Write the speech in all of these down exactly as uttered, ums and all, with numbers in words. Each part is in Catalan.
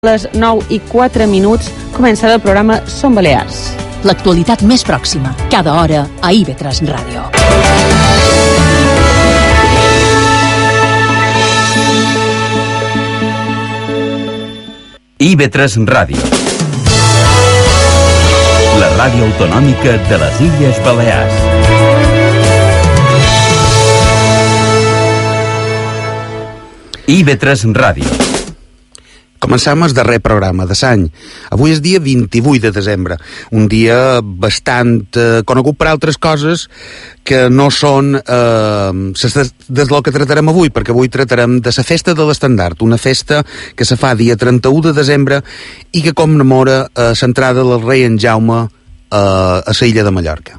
A les nou i quatre minuts comença el programa Som Balears. L'actualitat més pròxima, cada hora a I V tres Ràdio. I V tres Ràdio. La ràdio autonòmica de les Illes Balears. I V tres Ràdio. Comencem el darrer programa de l'any. Avui és dia vint-i-vuit de desembre, un dia bastant eh, conegut per altres coses que no són eh, des del que tratarem avui, perquè avui tratarem de la festa de l'Estendard, una festa que se fa dia trenta-u de desembre i que commemora eh, l'entrada del rei en Jaume eh, a la illa de Mallorca.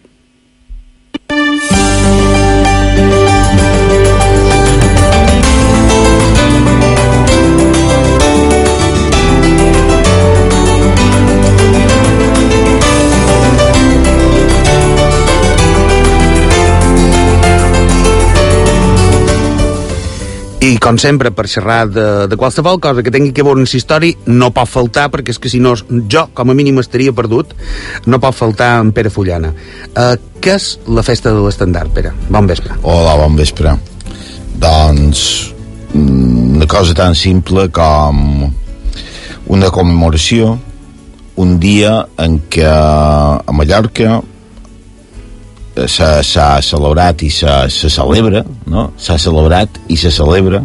I, com sempre, per xerrar de, de qualsevol cosa que tingui que veure amb la història, no pot faltar, perquè és que si no, jo, com a mínim, estaria perdut, no pot faltar en Pere Fullana. Uh, què és la festa de l'Estendard, Pere? Bon vespre. Hola, bon vespre. Doncs, una cosa tan simple com una commemoració, un dia en què a Mallorca s'ha celebrat i se celebra, no? S'ha celebrat i se celebra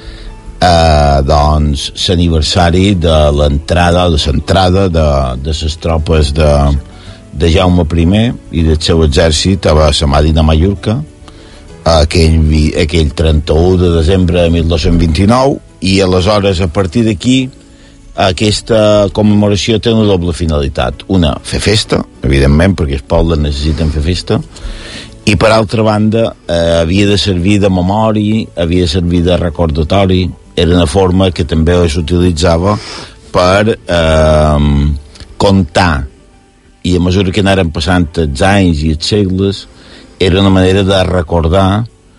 eh, doncs l'aniversari de l'entrada, de l'entrada de, de les tropes de, de Jaume I i del seu exèrcit a la Màdina Mallorca aquell, aquell trenta-u de desembre de mil dos-cents vint-i-nou, i aleshores a partir d'aquí aquesta commemoració té una doble finalitat. Una, fer festa, evidentment, perquè els pobles necessiten fer festa, i per altra banda eh, havia de servir de memòria, havia de servir de recordatori, era una forma que també s'utilitzava per eh, comptar, i a mesura que anaren passant els anys i els segles, era una manera de recordar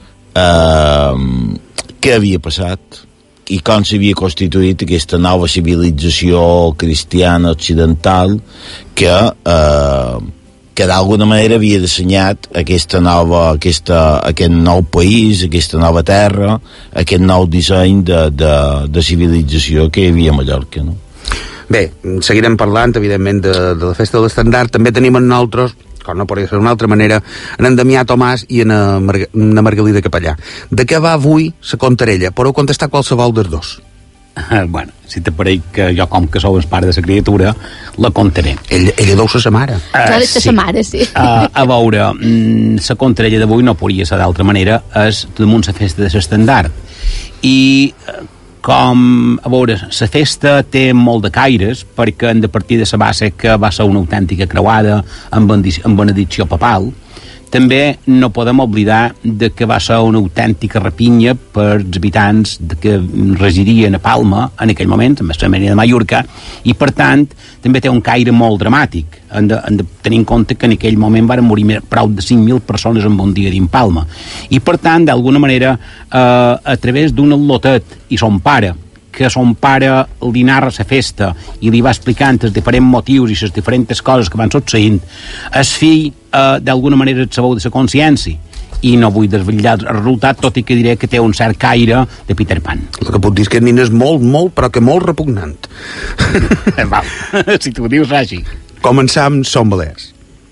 eh, què havia passat i com s'havia constituït aquesta nova civilització cristiana occidental que, eh, que d'alguna manera havia dissenyat aquesta nova, aquesta, aquest nou país, aquesta nova terra, aquest nou disseny de, de, de civilització que hi havia a Mallorca, no? Bé, seguirem parlant, evidentment, de, de la festa de l'Estendard. També tenim en nosaltres, com no podria ser d'una altra manera, en Damià Tomàs i en Mar Margalida Capellà. De què va avui la contarella? Podeu contestar qualsevol dels dos. Uh, bueno, si t'apareix que jo, com que sou el pare de la criatura, la contaré. Ell, ella deu ser sa mare. Uh, jo de sa mare, sí. Uh, a veure, la contarella d'avui no podria ser d'altra manera, és damunt la festa de l'Estendard. I... Uh, com, a veure, la festa té molt de caires, perquè hem de partir de la base que va ser una autèntica creuada amb benedicció papal. També no podem oblidar de que va ser una autèntica rapinya per els habitants de que residien a Palma en aquell moment, amb la família de Mallorca, i per tant també té un caire molt dramàtic. Hem de, hem de tenir en compte que en aquell moment van morir prou de cinc mil persones en un dia dins Palma. I per tant, d'alguna manera, eh, a través d'un al·lotet i son pare, que son pare li narra la festa i li va explicant els diferents motius i les diferents coses que van succeint, el fill eh, d'alguna manera es sabeu de la consciència, i no vull desvetllar el resultat, tot i que diré que té un cert caire de Peter Pan. El que puc dir és que el nen és molt, molt, però que molt repugnant. Val, si tu ho dius així. Començam Som Balears.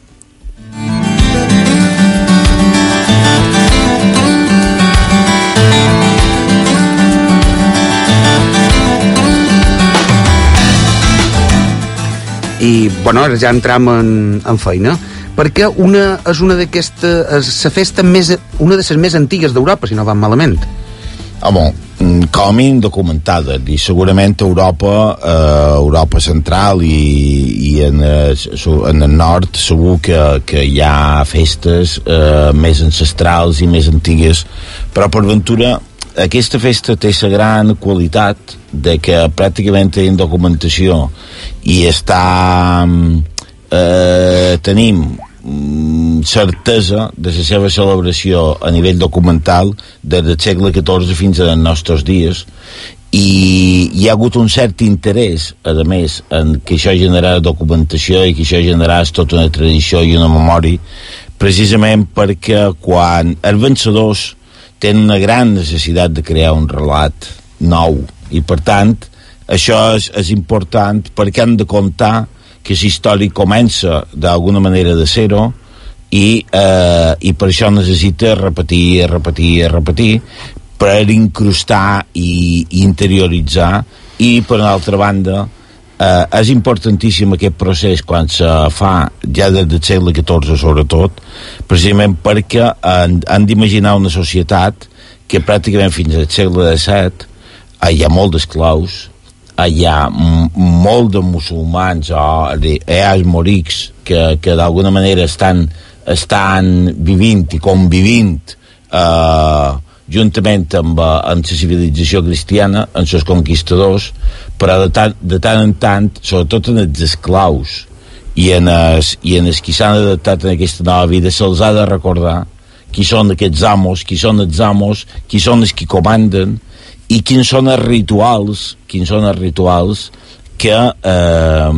I, bueno, ara ja entram en, en feina, perquè una és una d'aquestes, la festa més, una de les més antigues d'Europa, si no van malament. Home, com a mínim documentada, i segurament a Europa, eh, Europa central i, i en, en el nord segur que, que hi ha festes eh, més ancestrals i més antigues, però per ventura aquesta festa té la gran qualitat de que pràcticament tenim documentació i està eh, tenim certesa de la seva celebració a nivell documental des del segle catorze fins als nostres dies, i hi ha hagut un cert interès, a més, en que això generarà documentació i que això generarà tota una tradició i una memòria, precisament perquè quan els vencedors tenen una gran necessitat de crear un relat nou, i per tant això és, és important perquè han de comptar que la història comença d'alguna manera de zero i, eh, i per això necessita repetir, repetir, repetir per incrustar i, i interioritzar. I per una altra banda eh, és importantíssim aquest procés quan se fa ja des del segle catorze sobretot, precisament perquè han, han d'imaginar una societat que pràcticament fins al segle disset hi ha molt d'esclaus, hi ha m- molt de musulmans o esmorics que, que d'alguna manera estan, estan vivint i convivint eh, juntament amb, amb la civilització cristiana, amb els conquistadors, però de tant, de tant en tant, sobretot en els esclaus i en els, i en els qui s'han adaptat en aquesta nova vida, se'ls ha de recordar qui són aquests amos, qui són els amos, qui són els qui comanden, i quins són els rituals quins són els rituals que eh,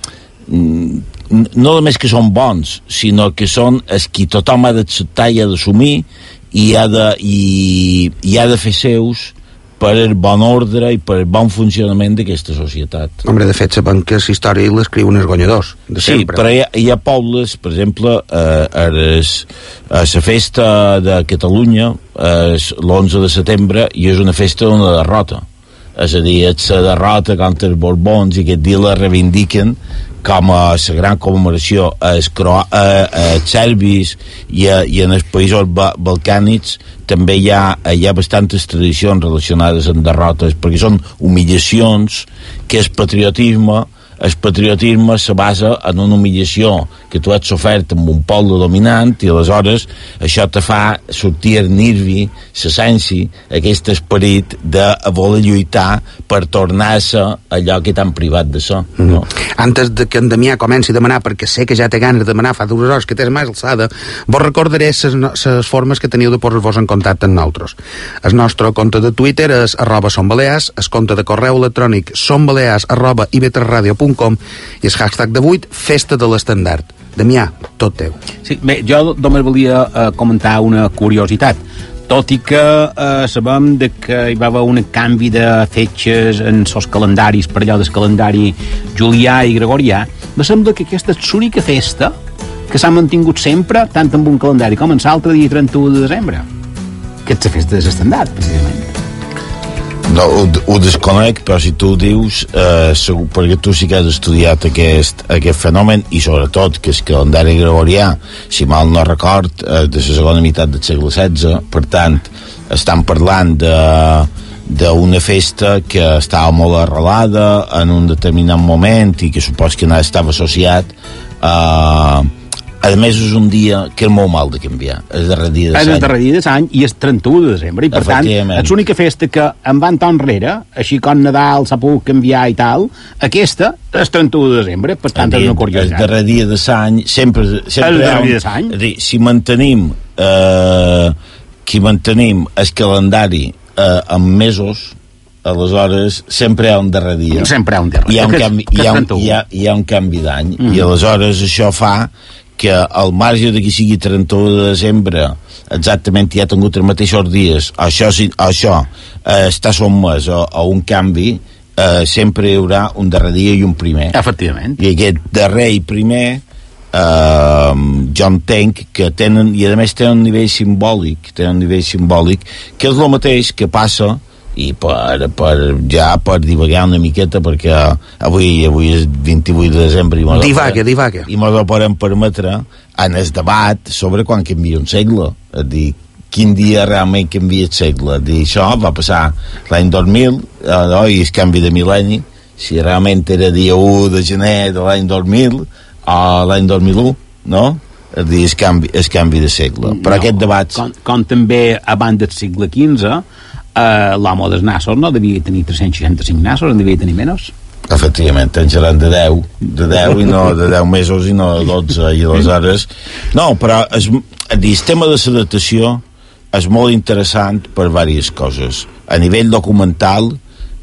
no només que són bons, sinó que són els que tothom ha d'acceptar i ha d'assumir i ha de, i, i ha de fer seus per el bon ordre i per el bon funcionament d'aquesta societat. Hombre, de fet, sabem que la història l'escriuen els guanyadors, de sí, sempre. Però hi ha, hi ha pobles, per exemple, eh, a la festa de Catalunya, eh, l'onze de setembre, i és una festa d'una derrota. És a dir, és la derrota contra els Borbons, i aquest dia la reivindiquen com a la gran commemoració als serbis i, a, i en els països ba balcànics també hi ha, hi ha bastantes tradicions relacionades amb derrotes, perquè són humiliacions que el patriotisme el patriotisme se basa en una humiliació que tu has sofert amb un poble dominant i aleshores això te fa sortir el nervi, l'essència, aquest esperit de voler lluitar per tornar-se allò que t'han privat de ser. Mm. No? Antes de que en Damià comenci a demanar, perquè sé que ja té ganes de demanar fa dues hores que tens més alçada, vos recordaré les formes que teniu de posar-vos en contacte amb nosaltres. El nostre compte de Twitter és arroba sonbalears, el compte de correu electrònic sonbalears arroba i v tres radio punt com i el hashtag d'avui, festa de l'estandard. Damià, tot teu. Sí, bé, jo només volia eh, comentar una curiositat. Tot i que eh, sabem de que hi va haver un canvi de fetges en els calendaris, per allò del calendari julià i gregorià, me sembla que aquesta és l'única festa que s'ha mantingut sempre, tant amb un calendari com en l'altre dia trenta-u de desembre, que és la festa de l'estandard, precisament. No, ho, ho desconec, però si tu ho dius eh, segur, perquè tu sí que has estudiat aquest, aquest fenomen, i sobretot que el calendari gregorià, si mal no record, eh, de la segona meitat del segle setze, per tant estan parlant de d'una festa que estava molt arrelada en un determinat moment i que supos que estava associat a eh, a més és un dia que és molt mal de canviar, és el darrer dia de l'any. És el darrer dia de l'any i és trenta-u de desembre, i per tant és l'única festa que en van tant enrere, així com Nadal s'ha pogut canviar i tal, aquesta és trenta-u de desembre, per tant és una curiositat. El darrer dia de l'any sempre, sempre el darrer dia de l'any. És a dir, si mantenim eh, si mantenim el calendari eh, en mesos, aleshores sempre hi ha un darrer dia. Sempre hi ha un darrer dia. Hi ha un canvi, hi ha un, hi ha, hi ha un canvi d'any, mm. i aleshores això fa que al marge de que sigui trenta-u de desembre exactament hi ha tingut els mateixos dies, això, això eh, està sotmès a, a un canvi, eh, sempre hi haurà un darrer dia i un primer. Efectivament. I aquest darrer i primer eh, jo entenc que tenen, i a més tenen un nivell simbòlic, tenen un nivell simbòlic que és el mateix que passa, i per, per ja per divagar una miqueta, perquè avui avui és vint-i-vuit de desembre i divaga, divaga i mos ho podem permetre en el debat sobre quan canvia un segle, és dir, quin dia realment canvia el segle, és dir, això va passar l'any dos mil, eh, no? I el canvi de mil·lenni, si realment era dia u de gener de l'any dos mil o l'any dos mil u, no? És dir, el canvi, el canvi de segle, però no, aquest debat com, com també abans del segle quinze, Uh, l'home dels nassos no devia tenir tres-cents seixanta-cinc nassos, en devia tenir menys. Efectivament, en seran de deu de deu i no de deu mesos i no de dotze, i aleshores no, però es, el tema de l'adaptació és molt interessant per diverses coses. A nivell documental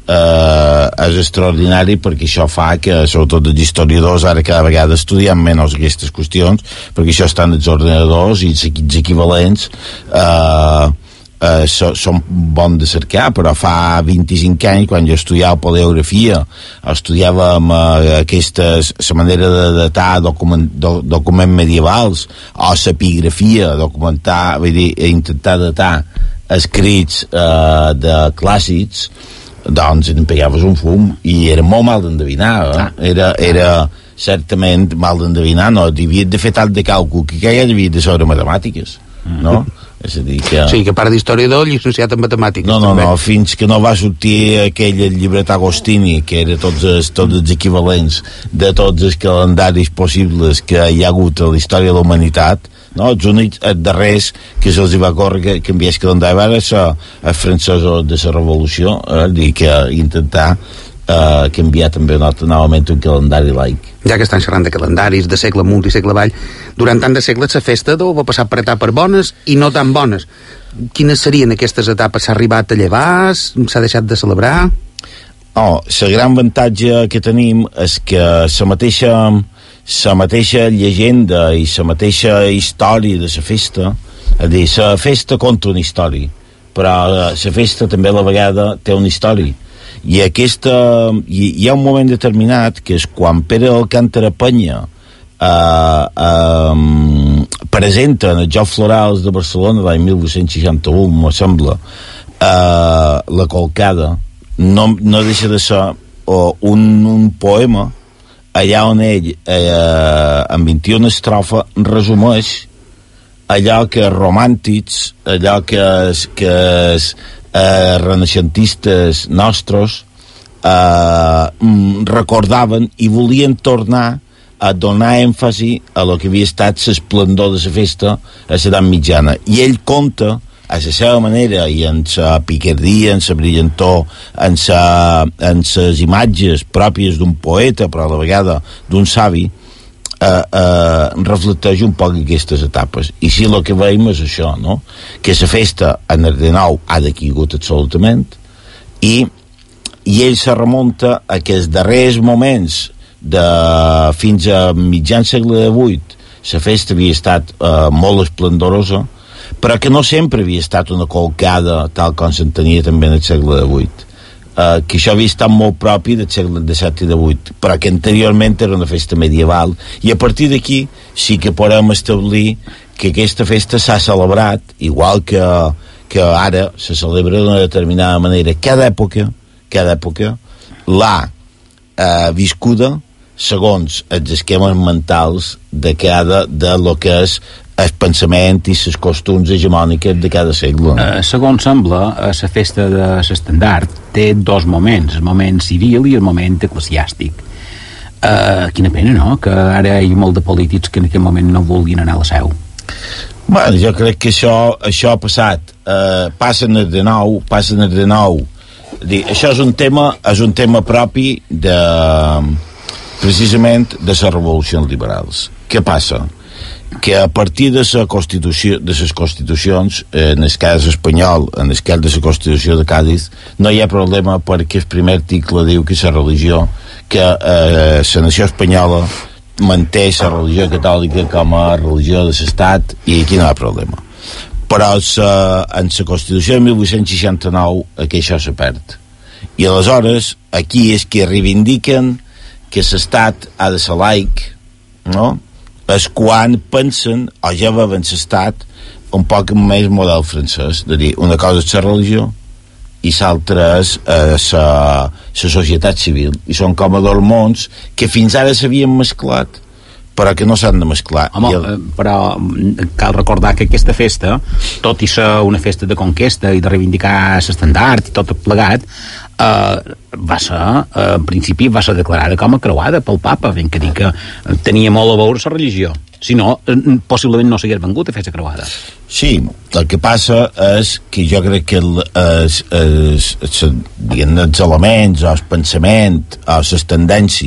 eh, és extraordinari, perquè això fa que, sobretot els historiadors, ara cada vegada estudiem menys aquestes qüestions, perquè això estan els ordenadors i els equips equivalents eh, eh, so, són bons de cercar, però fa vint-i-cinc anys, quan jo estudiava paleografia, estudiàvem eh, aquestes, la manera de datar document, do, documents medievals, o l'epigrafia, documentar, vull dir, intentar datar escrits eh, de clàssics, doncs en pegaves un fum i era molt mal d'endevinar, eh? era, era certament mal d'endevinar, no, havia de fer tant de càlcul que ja havia de saber matemàtiques, no? És a dir que... Sí, que part d'historiador llicenciat en matemàtiques. No, no, també. no, fins que no va sortir aquell llibret Agostini, que era tots els, tots els equivalents de tots els calendaris possibles que hi ha hagut a la història de la humanitat, no? Els únics, els darrers que se'ls va córrer que canviés calendari va ser els francesos de la revolució, eh? Dir que intentar eh, canviar també novament un calendari laic. Ja que estan xerrant de calendaris, de segle amunt i segle avall, durant tant de segles la festa deu va passar per etapes bones i no tan bones. Quines serien aquestes etapes? S'ha arribat a llevar? S'ha deixat de celebrar? Oh, la gran avantatge que tenim és que la mateixa la mateixa llegenda i la mateixa història de la festa, és a dir, la festa conta una història, però la festa també a la vegada té una història, i aquesta hi, hi ha un moment determinat que és quan Pere Alcántara Penya eh, eh, presenta en els Jocs Florals de Barcelona l'any mil vuit-cents seixanta-u, m'ho sembla, eh, la Colcada, no, no deixa de ser oh, un, un poema allà on ell eh, en vint-i-una estrofa resumeix allò que romàntics, allò que és, que és eh, renaixentistes nostres eh, recordaven i volien tornar a donar èmfasi a lo que havia estat l'esplendor de la festa a l'edat mitjana, i ell conta a la seva manera i en la picardia, en la brillantor, en, sa, en les imatges pròpies d'un poeta, però a la vegada d'un savi, eh, eh, reflecteix un poc aquestes etapes. I sí, el que veiem és això, no? Que la festa en el de nou ha decaigut absolutament, i, i ell se remunta a que els darrers moments de, fins a mitjan segle divuit, la festa havia estat eh, molt esplendorosa, però que no sempre havia estat una colcada tal com s'entenia també en el segle divuit, uh, que això havia estat molt propi del segle disset i divuit, però que anteriorment era una festa medieval, i a partir d'aquí sí que podem establir que aquesta festa s'ha celebrat igual que, que ara se celebra d'una determinada manera. Cada època, cada època l'ha uh, viscuda segons els esquemes mentals de cada de lo que és el pensament i les costums hegemòniques de cada segle. Uh, segons sembla, la festa de l'estendard té dos moments, el moment civil i el moment eclesiàstic. Uh, quina pena, no?, que ara hi ha molt de polítics que en aquest moment no vulguin anar a la seu. Bueno, jo crec que això, això ha passat. Uh, passen el de nou, passen el de nou. Dir, això és un tema, és un tema propi de, precisament, de les revolucions liberals. Què passa? Que a partir de la constitució, de les constitucions, eh, en el cas espanyol, en el cas de la Constitució de Cádiz, no hi ha problema perquè el primer article diu que la religió, que eh, la nació espanyola manté la religió catòlica com a religió de l'estat, i aquí no hi ha problema. Però sa, en la Constitució de mil vuit-cents seixanta-nou aquí això se perd. I aleshores aquí és que reivindiquen que l'estat ha de ser laic, no?, és quan pensen, o ja veuen l'estat un poc més model francès, de dir, una cosa és la religió i l'altra és la societat civil, i són com a dos mons que fins ara s'havien mesclat però que no s'han de mesclar. Home, el... però cal recordar que aquesta festa, tot i ser una festa de conquesta i de reivindicar l'estandard i tot plegat, eh, va ser, eh, en principi va ser declarada com a creuada pel papa, ben que dir que tenia molt a veure la religió, si no, possiblement no s'hagués vengut a fer la creuada. Sí, el que passa és que jo crec que el, es, es, es, diguem, els elements o el pensament o les tendències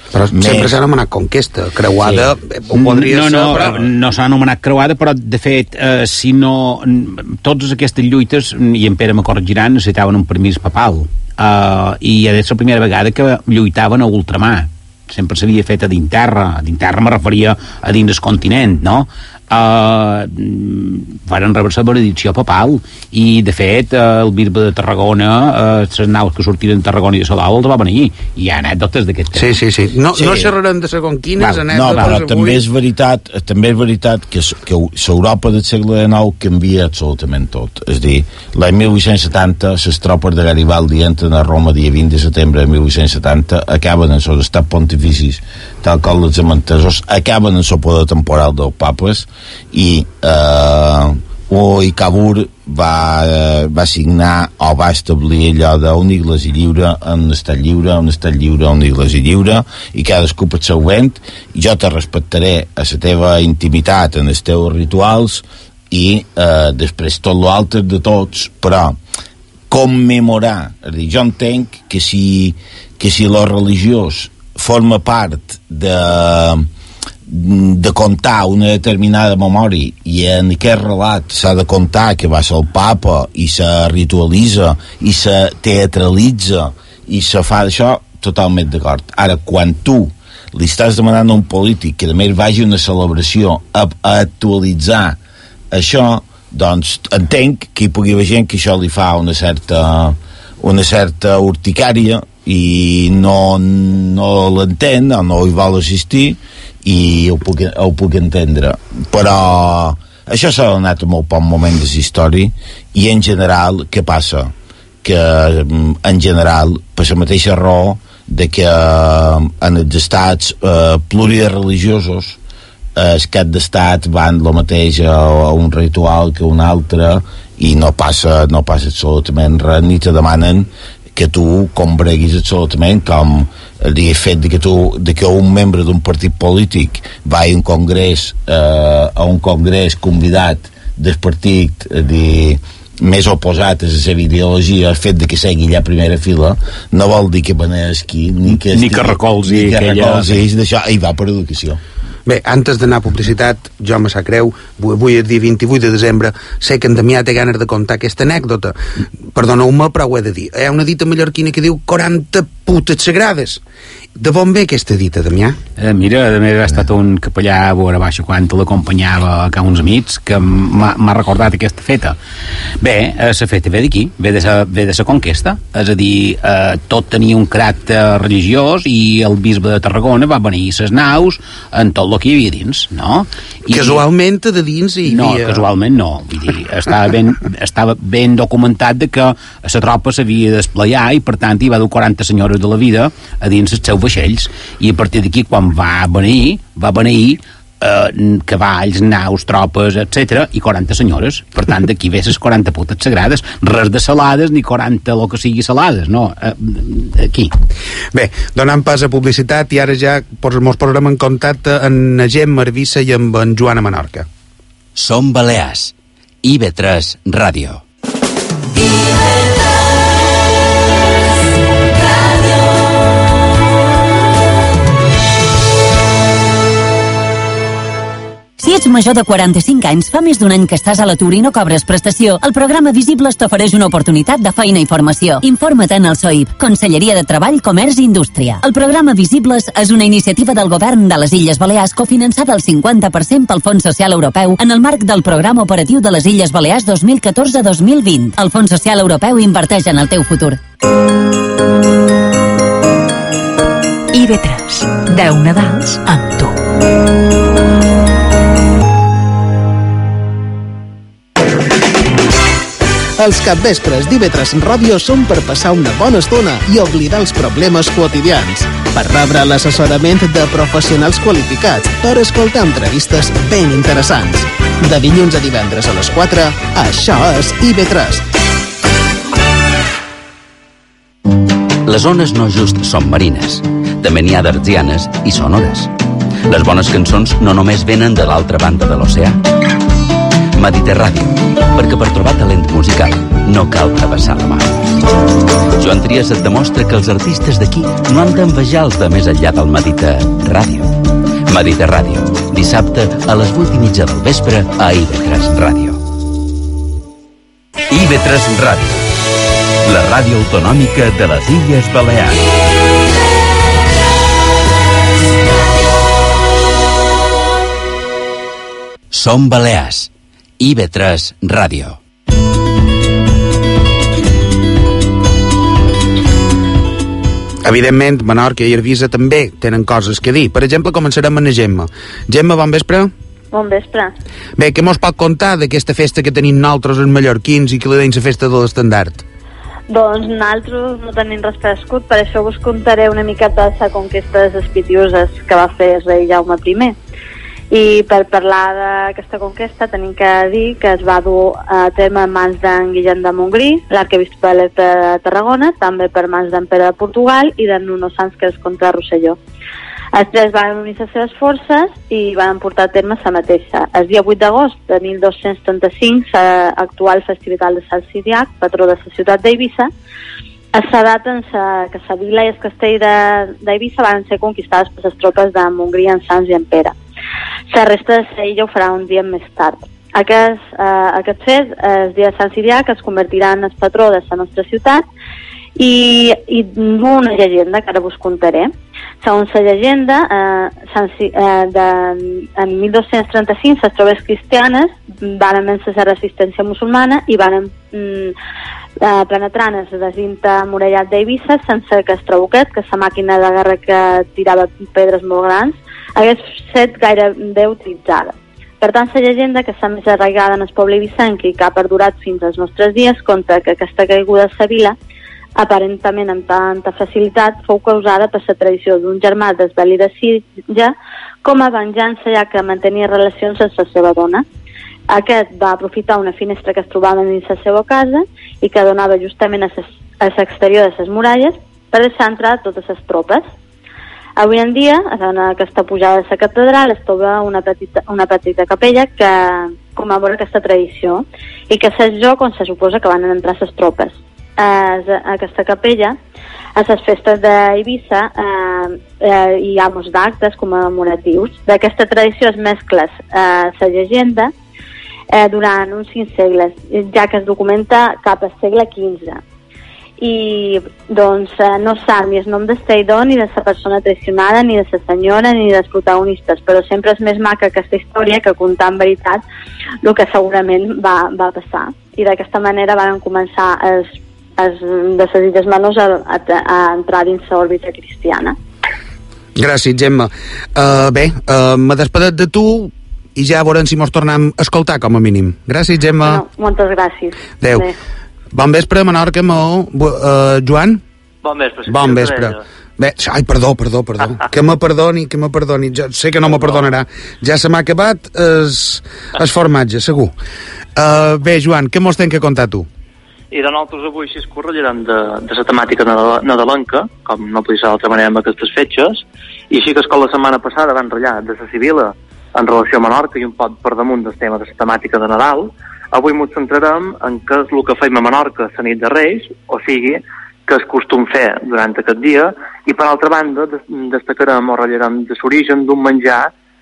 Però sempre s'ha anomenat conquesta, creuada, sí. Ho podria no, ser... No, però... no s'ha anomenat creuada, però, de fet, eh, si no... Totes aquestes lluites, i en Pere me corregirà, necessitaven un permís papal. Uh, I és la primera vegada que lluitaven a ultramar. Sempre s'havia fet a dins terra. A dins terra me referia a dins del continent, no? Uh, varen rebre la benedicció papal i de fet uh, el bisbe de Tarragona, uh, les naus que sortiren de Tarragona i de Salou els va venir, i hi ha anècdotes d'aquest tema. Sí, sí, sí, no, sí. no xerrarem de segons quines Val, anècdotes. No, però avui... també és veritat també és veritat que, que l'Europa del segle dinou canvia absolutament tot. És a dir, l'any mil vuit-cents setanta les tropes de Garibaldi entren a Roma dia vint de setembre de mil vuit-cents setanta, acaben en els estats pontificis tal com els amantesos, acaben en el poder temporal dels papes i eh, o i Cavour va, eh, va signar o va establir allò d'una iglesia lliure en un estat lliure, un estat lliure en una iglesia lliure, i cadascú per seu vent, i jo te respectaré a la teva intimitat en els teus rituals i eh, després tot l'altre de tots, però commemorar, és a dir, jo entenc que si, que si lo religiós forma part de de contar una determinada memòria i en aquest relat s'ha de contar que va ser el papa i se ritualitza i se teatralitza i se fa això, totalment d'acord. Ara, quan tu li estàs demanant a un polític que a més vagi a una celebració a, a actualitzar això, doncs entenc que hi pugui haver gent que això li fa una certa una certa urticària i no, no l'entén o no hi vol assistir, i ho puc, ho puc entendre, però això s'ha donat en molt poc moment de la història. I en general, què passa? Que en general, per la mateixa raó de que en els estats eh, plurireligiosos els caps d'estat van el mateix a, a un ritual que un altre i no passa, no passa absolutament res, ni te demanen que tu combreguis absolutament, com el fet de que, tu, de que un membre d'un partit polític va a un congrés eh, a un congrés convidat del partit eh, de, més oposat a la seva ideologia, el fet de que segui allà a primera fila no vol dir que benesqui ni que, ni que recolzi ni que aquella... recolzi d'això, i va per educació. Bé, antes d'anar a publicitat, jo me sap greu, avui és dia vint-i-vuit de desembre, sé que en Damià té ganes de contar aquesta anècdota. Perdoneu-me, però ho he de dir. Hi ha una dita mallorquina que diu quaranta putes sagrades. De on ve aquesta dita, Damià? Eh, mira, a més ha estat un capellà a vora baixa quan l'acompanyava a uns amics que m'ha recordat aquesta feta. Bé, eh, la feta ve d'aquí, ve de sa, ve de sa conquesta, és a dir, eh, tot tenia un caràcter religiós i el bisbe de Tarragona va venir a ses naus en tot el que hi havia dins, no? I, casualment de dins hi havia... No, casualment no, vull dir, estava ben, estava ben documentat de que la tropa s'havia d'esplayar i per tant hi va dur quaranta senyores de la vida a dins els seus vaixells, i a partir d'aquí quan va venir, va venir eh, cavalls, naus, tropes, etcètera, i quaranta senyores. Per tant, d'aquí ve les quaranta putes sagrades, res de salades ni quaranta el que sigui salades, no, eh, aquí. Bé, donant pas a publicitat, i ara ja ens posarem en contacte amb Nagem Marvissa i amb en Joan a Menorca. Som Balears, I V tres Ràdio. Si ets major de quaranta-cinc anys, fa més d'un any que estàs a l'atur i no cobres prestació, el programa Visibles t'ofereix una oportunitat de feina i formació. Informa't en el S O I P, Conselleria de Treball, Comerç i Indústria. El programa Visibles és una iniciativa del govern de les Illes Balears cofinançada al cinquanta per cent pel Fons Social Europeu en el marc del Programa Operatiu de les Illes Balears dos mil catorze dos mil vint. El Fons Social Europeu inverteix en el teu futur. I V tres. deu Nadals amb tu. Els capvespres d'I V tres Ràdio són per passar una bona estona i oblidar els problemes quotidians, per rebre l'assessorament de professionals qualificats, per escoltar entrevistes ben interessants. De dilluns a divendres a les quatre, això és I V tres. Les ones no just són marines, també n'hi ha d'artsianes i sonores. Les bones cançons no només venen de l'altra banda de l'oceà. Mediterràdio, perquè per trobar talent musical no cal travessar la mar. Joan Trias et demostra que els artistes d'aquí no han d'envejar els de més enllà del Mediterràdio. Mediterràdio, dissabte a les vuit i mitja del vespre a I V tres Ràdio. I V tres Ràdio, la ràdio autonòmica de les Illes Balears. Som Balears. I V tres Ràdio. Evidentment, Menorca i Eivissa també tenen coses que dir. Per exemple, començarem amb la Gemma. Gemma, bon vespre. Bon vespre. Bé, què mos pot contar d'aquesta festa que tenim nosaltres els mallorquins i que li deim la festa de l'estandard? Doncs nosaltres no tenim res prescut, per això us contaré una miqueta de la conquesta de les Pitiuses que va fer el rei Jaume primer. I per parlar d'aquesta conquesta tenim que dir que es va dur a terme en mans d'en Guillem de Montgrí, l'arquebisbe electe de Tarragona, també per mans d'en Pere de Portugal i d'en Nuno Sanz, que és contra Rosselló. Els tres van unir les seves forces i van portar a terme la mateixa. El dia vuit d'agost de mil dos-cents trenta-cinc s'actuà el festival de Sant Siriac, patró de la ciutat d'Eivissa, a la data en sa, que la vila i el castell d'Eivissa van ser conquistades per les tropes de Montgrí, en Sanç i en Pere. La resta de l'illa ho farà un dia més tard. Aquest, eh, aquest fet, el dia de Sant Siriac, es convertirà en el patró de la nostra ciutat i, i una llegenda que ara vos contaré. Segons la llegenda, eh, Sant, eh, de, en mil dos-cents trenta-cinc les tropes cristianes van vèncer la resistència musulmana i van mm, eh, penetrant el recinte murallat d'Eivissa sense que es trabuquet, que la màquina de guerra que tirava pedres molt grans hagués set gaire bé utilitzada. Per tant, la llegenda, que està més arraigada en el poble eivissenc i que ha perdurat fins als nostres dies, conta que aquesta caiguda de la vila, aparentament amb tanta facilitat, fou causada per la tradició d'un germà d'Esbeli de Silla com a venjança, ja que mantenia relacions amb la seva dona. Aquest va aprofitar una finestra que es trobava dins la seva casa i que donava justament a l'exterior de les muralles per deixar entrar totes les tropes. Avui en dia, en aquesta pujada de la catedral, es troba una petita, una petita capella que commemora aquesta tradició i que és el lloc on se suposa que van entrar les tropes. A aquesta capella, a les festes d'Eivissa, eh, eh, hi ha molts d'actes commemoratius. D'aquesta tradició es mescla eh, la llegenda eh, durant uns cinc segles, ja que es documenta cap al segle quinze. I doncs eh, no sap ni el nom del traïdor, ni de la persona traicionada, ni de la senyora, ni dels protagonistes, però sempre és més maca aquesta història que contar en veritat el que segurament va, va passar. I d'aquesta manera van començar els, els de les Illes Menors a, a, a entrar dins l'òrbita cristiana. Gràcies, Gemma. Uh, bé, uh, m'he despedat de tu i ja veurem si mos tornem a escoltar, com a mínim. Gràcies, Gemma. No, moltes gràcies. Adéu. Bé. Bon vespre, Menorca, Maó. Uh, Joan? Bon vespre. Bon vespre. Bé, ai, perdó, perdó, perdó. Que me perdoni, que me perdoni. Jo sé que no me perdonarà. Ja se m'ha acabat es, es formatge, segur. Uh, bé, Joan, què mos tens que contar tu? I de nosaltres avui si es correllarem de, de la temàtica nadalenca, com no podia ser d'altra manera amb aquestes fetges, i així que és com la setmana passada van ratllar de la civila en relació a Menorca i un pot per damunt del tema de la temàtica de Nadal, avui ens centrarem en què és el que feim a Menorca la nit de Reis, o sigui, que és costum fer durant aquest dia, i per altra banda destacarem o ratllarem de l'origen d'un menjar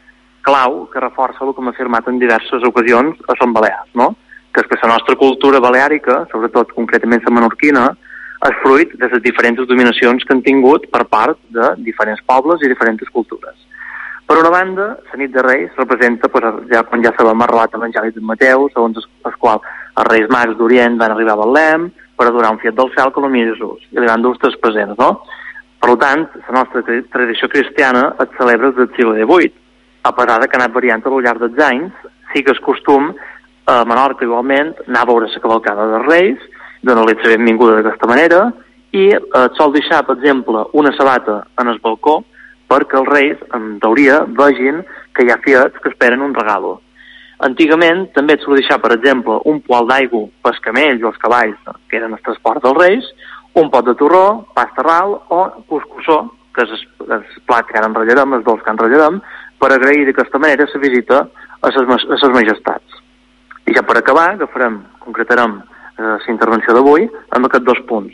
clau que reforça el que hem afirmat en diverses ocasions a Som Balears, no? Que és que la nostra cultura baleàrica, sobretot concretament la menorquina, és fruit de les diferents dominacions que han tingut per part de diferents pobles i diferents cultures. Per una banda, la nit de Reis representa, pues, ja, quan ja sabem, el relat de l'Evangeli de Mateu, segons el qual els Reis Mags d'Orient van arribar a Betlem per adorar un fiat del cel que l'Homia Jesús, i li van dur els presents, no? Per tant, la nostra tradició cristiana es celebra des del segle divuit, a pesar que ha anat variant al llarg dels anys, sí que és costum a Menorca igualment anar a veure la cavalcada dels Reis, donar-li la benvinguda d'aquesta manera, i eh, sol deixar, per exemple, una sabata en el balcó perquè els Reis, en teoria, vegin que hi ha fiats que esperen un regalo. Antigament també et sol deixar, per exemple, un poal d'aigua pels camells o els cavalls, que eren el transport dels Reis, un pot de torró, pasta ral o cuscussó, que és el plat que ara enratllarem, els dolç que enratllarem, per agrair d'aquesta manera la visita a les majestats. I ja per acabar, agafarem, concretarem eh, la intervenció d'avui amb aquests dos punts,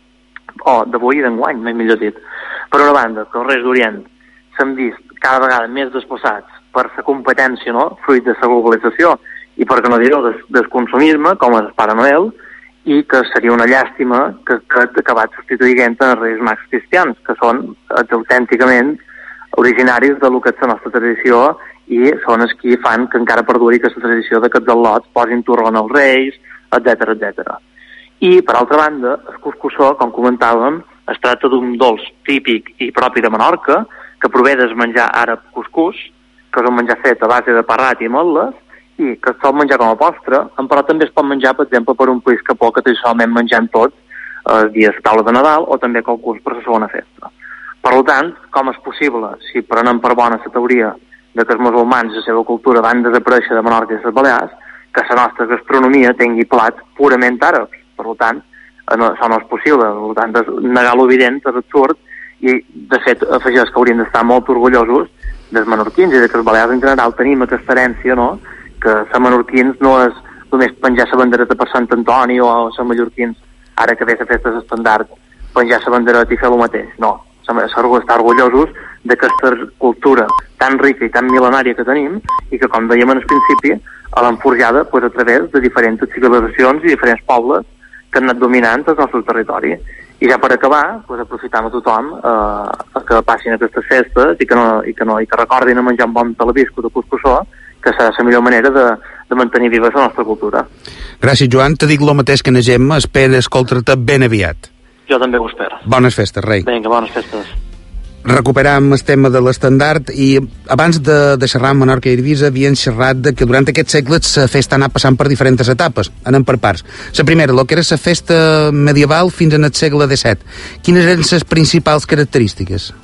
o d'avui i d'enguany, més millor dit. Per una banda, que els Reis d'Orient s'han vist cada vegada més desplaçats per la competència, no?, fruit de la globalització, i per què no dir-ho, des, del consumisme, com el Pare Noel, i que seria una llàstima que, que ha acabat substituint els Reis Mags cristians, que són autènticament originaris de lo que és la nostra tradició i són els qui fan que encara perduri aquesta tradició de que els al·lots posin torrón als Reis, etcètera, etcètera. I, per altra banda, el cuscussó, com comentàvem, es tracta d'un dolç típic i propi de Menorca, que prové del menjar àrab cuscús, que és un menjar fet a base de parrat i ametles, i que es sol menjar com a postre, però també es pot menjar, per exemple, per un país capó que tradicionalment mengem tots els dies de taula de Nadal o també qualcú per la segona festa. Per tant, com és possible, si prenem per bona la teoria de que els musulmans i la seva cultura van desaparèixer de Menorca i les Balears, que la nostra gastronomia tingui plats purament àrabs? Per tant, no, això no és possible. Per tant, negar l'evident és absurd i, de fet, afegeix que hauríem d'estar molt orgullosos dels menorquins i de que els balears en general tenim aquesta herència, no?, que els menorquins no és només penjar la bandereta per Sant Antoni o els mallorquins, ara que ve la festa d'estandard, penjar la bandereta i fer el mateix. No, estar orgullosos d'aquesta cultura tan rica i tan mil·lenària que tenim i que, com dèiem en el principi, l'han forjada pues, a través de diferents civilitzacions i diferents pobles que han anat dominant el nostre territori. I ja per acabar, pues, aprofitam a tothom eh, que passin aquestes festes i que, no, i que, no, i que recordin a menjar un bon talabisco de cuscussó, que serà la millor manera de, de mantenir viva la nostra cultura. Gràcies, Joan. Te dic el mateix que na Gemma. Espera escoltar-te ben aviat. Jo també ho espero. Bones festes, rei. Vinga, bones festes. Recuperam el tema de l'estandard i abans de, de xerrar amb Menorca i Eivissa havien xerrat de que durant aquests segles la festa ha anat passant per diferents etapes, anem per parts. La primera, el que era la festa medieval fins en el segle disset. Quines eren les principals característiques?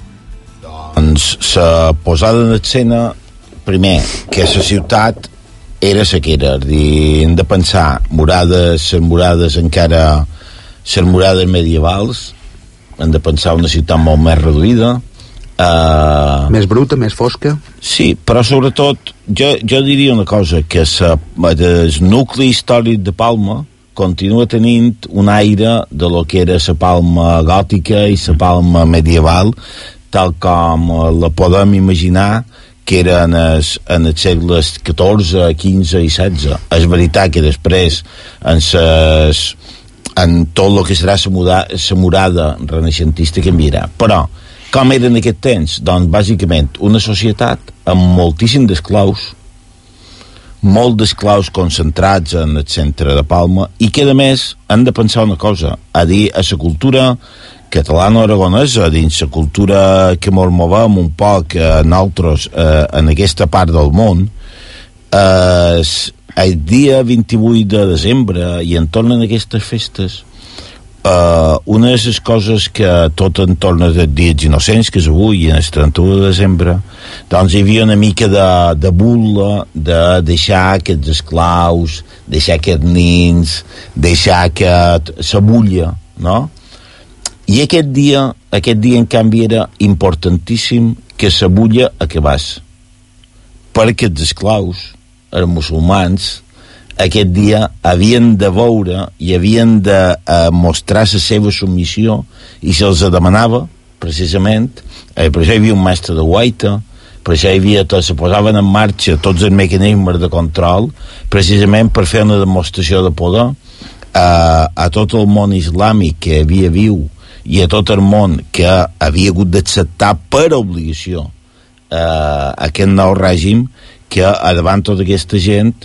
Doncs la posada en escena, primer, que la ciutat era sequera, és dir, hem de pensar murades, les murades encara, les murades medievals, hem de pensar una ciutat molt més reduïda, Uh, més bruta, més fosca. Sí, però sobretot jo, jo diria una cosa, que sa, el nucli històric de Palma continua tenint un aire de lo que era la Palma gòtica i la Palma medieval, tal com la podem imaginar que era en els, en els segles catorze, quinze i setze. És veritat que després en, ses, en tot el que serà la murada renaixentista canviarà, però com era en aquest temps? Doncs, bàsicament, una societat amb moltíssim d'esclaus, molt d'esclaus concentrats en el centre de Palma, i que, a més, han de pensar una cosa, a dir, a la cultura catalana-aragonesa, dins la cultura que ens movem un poc eh, nosaltres eh, en aquesta part del món, eh, el dia vint-i-vuit de desembre i entorn a aquestes festes, Uh, una de les coses que tot entorn dels dies innocents, que és avui, en el trenta-u de desembre, doncs hi havia una mica de, de bulla de deixar aquests esclaus, deixar aquests nins, deixar aquest, la bulla, no? I aquest dia, aquest dia en canvi era importantíssim que la bulla acabés, perquè els esclaus, els musulmans, aquest dia havien de veure i havien de eh, mostrar la seva submissió i se'ls demanava precisament, eh, per això hi havia un mestre de guaita, per això hi havia tot, se posaven en marxa tots els mecanismes de control precisament per fer una demostració de poder eh, a tot el món islàmic que havia viu i a tot el món que havia hagut d'acceptar per obligació eh, aquest nou règim, que davant tota aquesta gent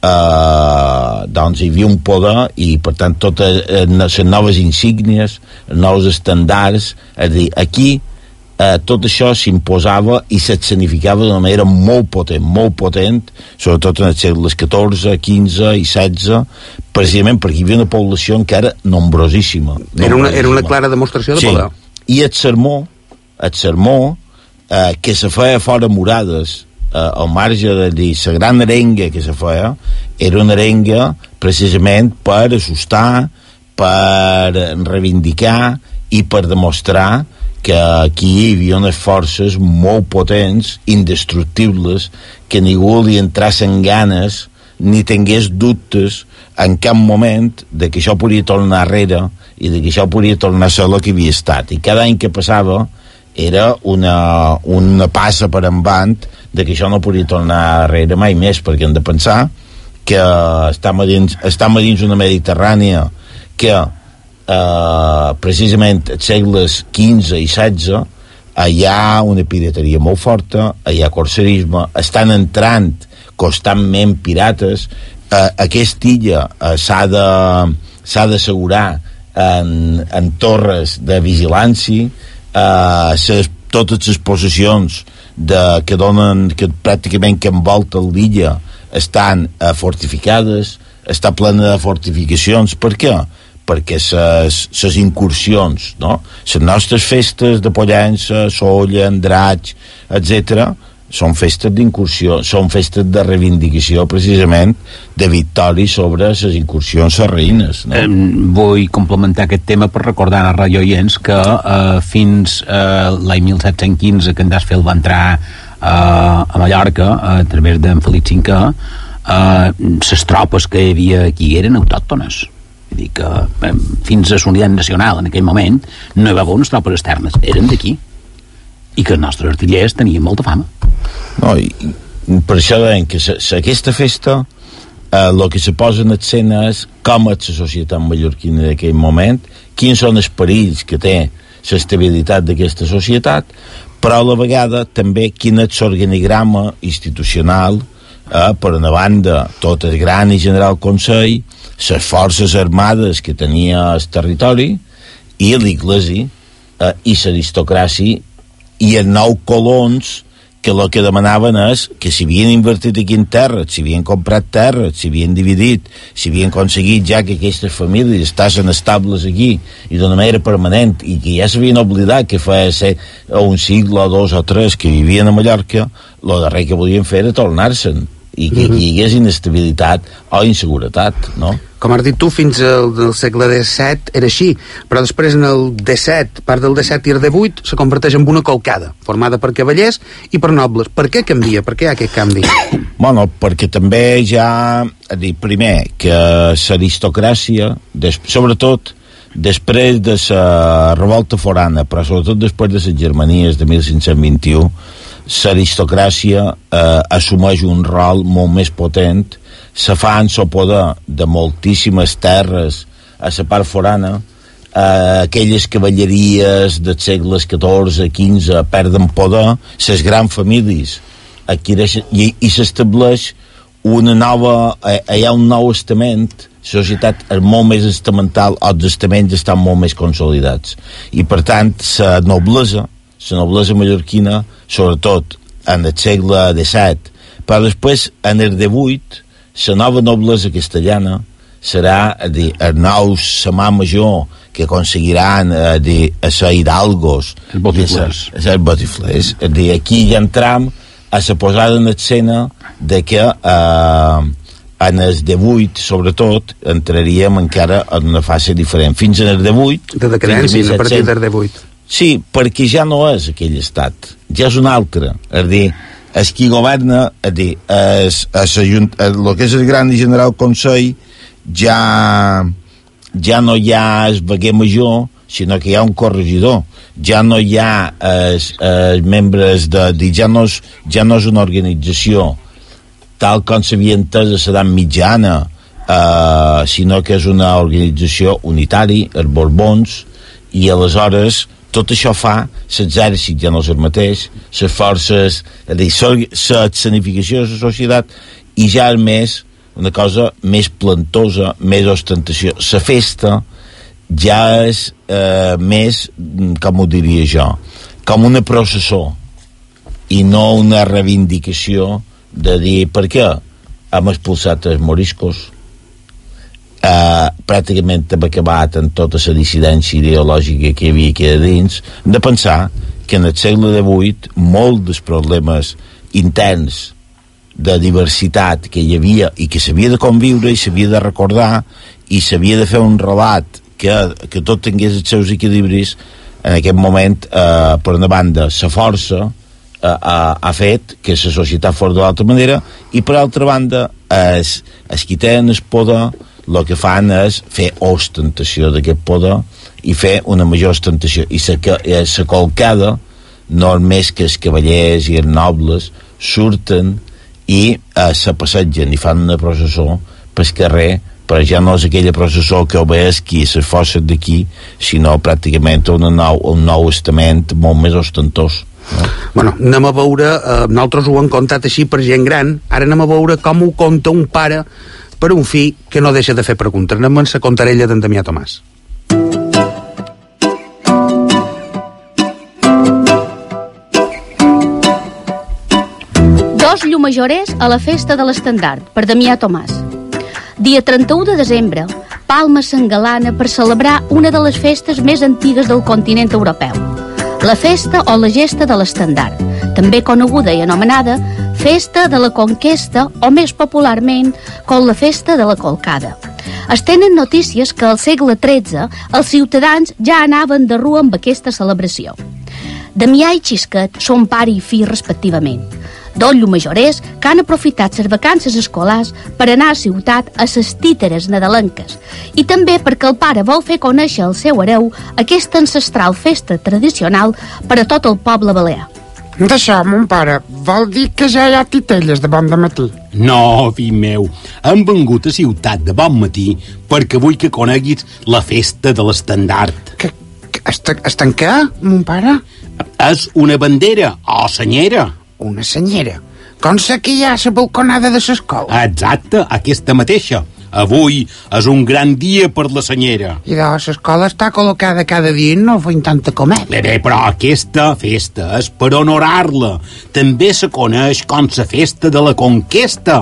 Uh, doncs hi havia un poder i per tant totes les noves insígnies, els nous estandards, és a dir, aquí uh, tot això s'imposava i s'escenificava d'una manera molt potent, molt potent, sobretot en els segles catorze, quinze i setze, precisament perquè hi havia una població encara nombrosíssima. Era una, era una clara demostració de sí. poder. I el sermó, el sermó uh, que se feia fora murades, Uh, al marge de dir, la gran arenga que se feia era una arenga precisament per assustar, per reivindicar i per demostrar que aquí hi havia unes forces molt potents, indestructibles, que ningú li entrassen ganes ni tingués dubtes en cap moment de que això podria tornar arrere i de que això podria tornar a ser el que havia estat. I cada any que passava era una, una passa per endavant de que això no podria tornar arrere mai més, perquè hem de pensar que estem a dins, estem a dins una Mediterrània que eh, precisament als segles quinze i setze hi ha una pirateria molt forta, hi ha corserisme, estan entrant constantment pirates. Eh, aquesta illa eh, s'ha de s'ha d'assegurar en, en torres de vigilància, eh, ses, totes les possessions de, que donen, que pràcticament que envolten l'illa estan eh, fortificades, està plena de fortificacions. Per què? Perquè les incursions, no? Les nostres festes de Pollença, Solla, Andratx, etcètera, són festes d'incursió, són festes de reivindicació, precisament, de victòria sobre les incursions sarraïnes, no? Eh, vull complementar aquest tema per recordar a Radio Oients que eh, fins eh, l'any mil set-cents quinze, que en Dasfeld va entrar eh, a Mallorca, a través d'en Felip cinquè, les eh, tropes que hi havia aquí eren autòctones. Vull dir que eh, fins a la unitat nacional en aquell moment no hi va haver unes tropes externes, eren d'aquí, i que els nostres artillers tenien molta fama. No, i, i per això deien que sa, sa, aquesta festa el eh, que se posa en escena és com és la societat mallorquina d'aquell moment, quins són els perills que té l'estabilitat d'aquesta societat, però a la vegada també quin és l'organigrama institucional, eh, per una banda tot el gran i general Consell, les forces armades que tenia el territori, i l'Iglésia eh, i l'aristocràcia i els nou colons que el que demanaven és que si havien invertit aquí en terres, si havien comprat terres, si havien dividit, si havien aconseguit ja que aquestes famílies estiguessin estables aquí i d'una manera permanent, i que ja s'havien oblidat que fa ser un segle o dos o tres que vivien a Mallorca, el darrer que volien fer era tornar-se'n, i que hi hagués inestabilitat o inseguretat, no? Com has dit tu, fins al del segle disset era així, però després en el disset, part del disset i el divuit, se converteix en una colcada, formada per cavallers i per nobles. Per què canvia? Per què hi ha aquest canvi? Bueno, perquè també ja, dir, primer, que l'aristocràcia, des, sobretot després de la revolta forana, però sobretot després de les Germanies de mil cinc-cents vint-i-u, l'aristocràcia eh, assumeix un rol molt més potent, se fa en so poder de moltíssimes terres a la part forana, eh, aquelles cavalleries dels segles catorze quinze perden poder, les grans famílies adquireixen, i, i s'estableix una nova, eh, hi ha un nou estament, la societat és molt més estamental, els estaments estan molt més consolidats, i per tant la noblesa la noblesa mallorquina, sobretot en el segle disset, però després en el divuit la nova noblesa castellana serà a dir, els nous samà major que aconseguiran a dir, a ser hidalgos, els botiflers, a ser botiflers. A dir, aquí ja entram a la posada en escena de que eh, en el divuit, sobretot, entraríem encara en una fase diferent. Fins en el divuit... De decadència, a partir del divuit. Sí, perquè ja no és aquell estat, ja és un altre. És a dir, és qui governa, és a dir, és, és, el que és el gran i general Consell, ja, ja no hi ha el veguer major, sinó que hi ha un corregidor. Ja no hi ha els, els membres de... Ja no, és, ja no és una organització tal com s'havia entès a l'edat mitjana, eh, sinó que és una organització unitari, els Borbons, i aleshores tot això fa, l'exèrcit ja no és el mateix, les forces, la escenificació de la societat, i ja és més una cosa més plantosa, més ostentació. La festa ja és eh, més, com ho diria jo, com una processó, i no una reivindicació de dir per què hem expulsat els moriscos, Uh, pràcticament hem acabat amb tota la dissidència ideològica que hi havia aquí a dins. Hem de pensar que en el segle divuit molts dels problemes interns de diversitat que hi havia i que s'havia de conviure i s'havia de recordar i s'havia de fer un relat que, que tot tingués els seus equilibris, en aquest moment, eh, per una banda, la força ha, ha, ha fet que la societat fos de l'altra manera, i per altra banda els, els qui tenen el poder el que fan és fer ostentació d'aquest poder i fer una major ostentació, i la colcada no és més que els cavallers i els nobles surten i eh, se passegen i fan una processó pel carrer, però ja no és aquella processó que obeeix qui les forces d'aquí, sinó pràcticament un nou, un nou estament molt més ostentós. No? Bueno, anem a veure, eh, nosaltres ho hem contat així per gent gran, ara anem a veure com ho conta un pare per un fill que no deixa de fer preguntes. Anem amb la contarella d'en Damià Tomàs. Dos llumajorers a la festa de l'Estendard, per Damià Tomàs. Dia trenta-u de desembre, Palma s'engalana per celebrar una de les festes més antigues del continent europeu, la festa o la gesta de l'Estendard, també coneguda i anomenada Festa de la Conquesta, o més popularment com la Festa de la Colcada. Es tenen notícies que al segle tretze els ciutadans ja anaven de rua amb aquesta celebració. Damià i Xisquet són pare i fill respectivament, dos llumajorers que han aprofitat les vacances escolars per anar a ciutat a ses títeres nadalenques, i també perquè el pare vol fer conèixer al seu hereu aquesta ancestral festa tradicional per a tot el poble balear. D'això, mon pare, vol dir que ja hi ha titelles de bon matí? No, fill meu, hem vengut a ciutat de bon matí perquè vull que coneguis la festa de l'Estendard. Que, que està, està en què, mon pare? És una bandera, o senyera. Una senyera? Com sé que hi ha la balconada de l'escola? Exacte, aquesta mateixa. Avui és un gran dia per la senyera. I de l'escola està col·locada cada dia i no feim tanta comèdia. Bé, bé, però aquesta festa és per honorar-la. També se coneix com la festa de la conquesta.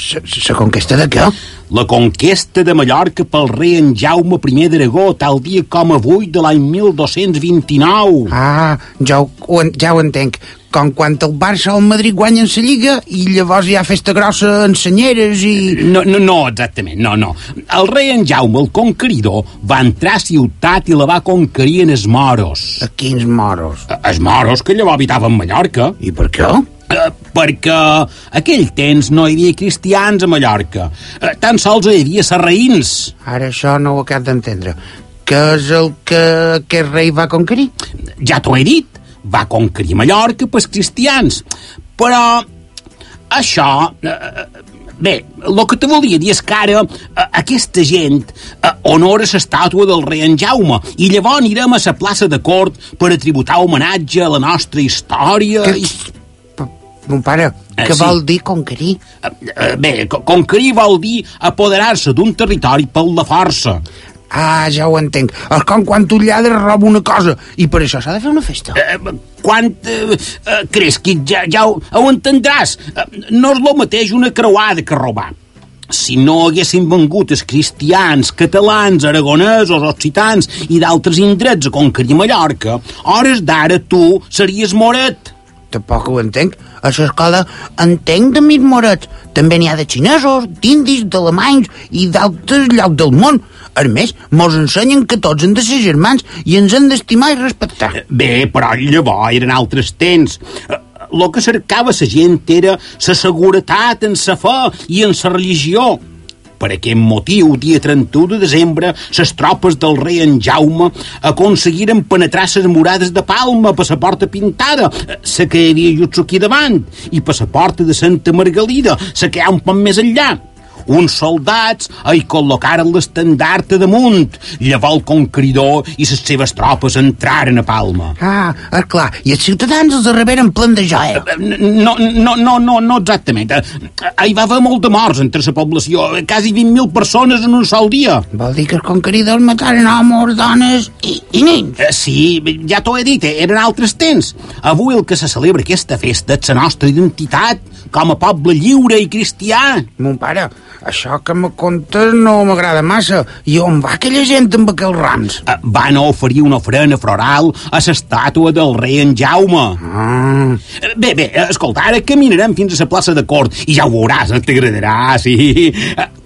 La conquesta de què? La conquesta de Mallorca pel rei en Jaume primer d'Aragó, tal dia com avui de l'any mil dos-cents vint-i-nou. Ah, ja ho, ja ho entenc. Com quan el Barça o el Madrid guanyen la Lliga i llavors hi ha festa grossa en senyeres i... No, no, no, exactament, no, no. El rei en Jaume, el conqueridor, va entrar a ciutat i la va conquerir en els moros. A quins moros? Els moros que llavors habitaven Mallorca. I per què? Uh, perquè aquell temps no hi havia cristians a Mallorca. Uh, tan sols hi havia sarraïns. Ara això no ho acabo d'entendre. Què és el que aquest rei va conquerir? Ja t'ho he dit. Va conquerir Mallorca pels cristians. Però això... Eh, bé, el que te volia dir és que ara eh, aquesta gent eh, honora l'estàtua del rei en Jaume i llavors anirem a la plaça de Cort per a tributar homenatge a la nostra història. Que... I... Mon pare, què eh, sí. vol dir conquerir? Eh, eh, bé, conquerir vol dir apoderar-se d'un territori per la força. Ah, ja ho entenc. És com quan un lladre roba una cosa i per això s'ha de fer una festa. Eh, quan eh, eh, creus que ja, ja ho, ho entendràs? Eh, no és el mateix una creuada que robar. Si no haguessin vengut els cristians, catalans, aragonesos, occitans i d'altres indrets a conquerir Mallorca, hores d'ara tu series moret. Tampoc ho entenc. A l'escola entenc de mig morets. També n'hi ha de xinesos, d'indis, d'alemanys i d'altres llocs del món. A més, mos ensenyen que tots hem de ser germans i ens hem d'estimar i respectar. Bé, però llavors eren altres temps. El que cercava la gent era la seguretat en la fe i en la religió. Per aquest motiu, dia trenta-u de desembre, les tropes del rei en Jaume aconseguiren penetrar les murades de Palma per la porta pintada, la que hi havia just aquí davant, i per la porta de Santa Margalida, la que hi ha un poc més enllà. Uns soldats hi col·locaren l'estendard a damunt. Llavors el conqueridor i les seves tropes entraren a Palma. Ah, és clar. I els ciutadans els reberen plen de joia. No, no, no, no, no exactament. Hi va haver molt de morts entre la població. Quasi vint mil persones en un sol dia. Vol dir que els conqueridors mataren homes, dones i, i nens. Sí, ja t'ho he dit, eren altres temps. Avui el que se celebra aquesta festa és la nostra identitat com a poble lliure i cristià. Mon pare, això que me contes no m'agrada massa. I on va aquella gent amb aquells rams? Uh, van oferir una ofrena floral a l'estàtua del rei en Jaume. Ah. Bé, bé, escolta, ara caminarem fins a la plaça de Cort i ja ho veuràs, t'agradarà, sí. Uh,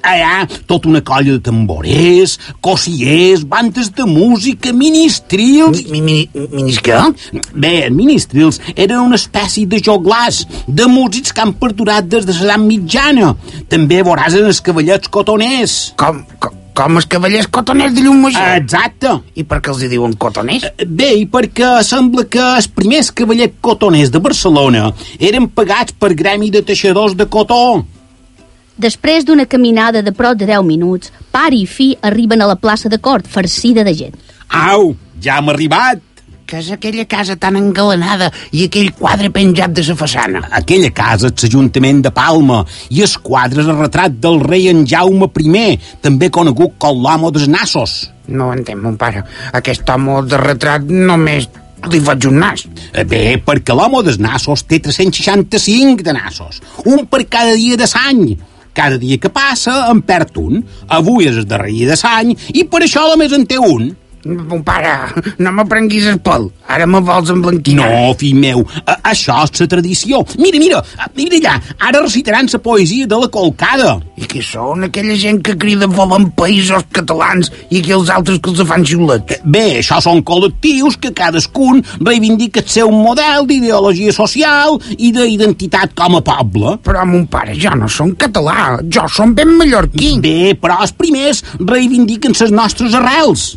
hi ha tota una colla de tamborers, cosiers, bandes de música, ministrils... Mi, mi, mi, minis què? Bé, ministrils eren una espècie de joglars, de músics que han perdurat des de l'edat mitjana. També veuràs en els cavallets cotoners. Com, com, com els cavallers cotoners de Llumajor? Exacte. I per què els hi diuen cotoners? Bé, i perquè sembla que els primers cavallers cotoners de Barcelona eren pagats per gremi de teixidors de cotó. Després d'una caminada de prop de deu minuts, pare i fill arriben a la plaça de Cort, farcida de gent. Au, ja hem arribat. Que és aquella casa tan engalanada i aquell quadre penjat de la façana? Aquella casa és l'Ajuntament de Palma i el quadre és el retrat del rei en Jaume primer, també conegut com l'home dels nassos. No ho entenc, mon pare. Aquest home de retrat només li faig un nas. Bé, perquè l'home dels nassos té tres-cents seixanta-cinc de nassos, un per cada dia de l'any. Cada dia que passa en perd un. Avui és el darrer dia de l'any i per això només en té un. Mon pare, no m'aprenguis el pèl. Ara me vols emblanquinar. No, fill meu, a això és la tradició. Mira, mira, mira allà, ara recitaran la poesia de la Colcada. I què són aquella gent que crida volen països catalans i que els altres que els fan xiulets? Bé, això són col·lectius que cadascun reivindica el seu model d'ideologia social i d'identitat com a poble. Però, mon pare, jo no som català, jo som ben mallorquí. Bé, però els primers reivindiquen les nostres arrels.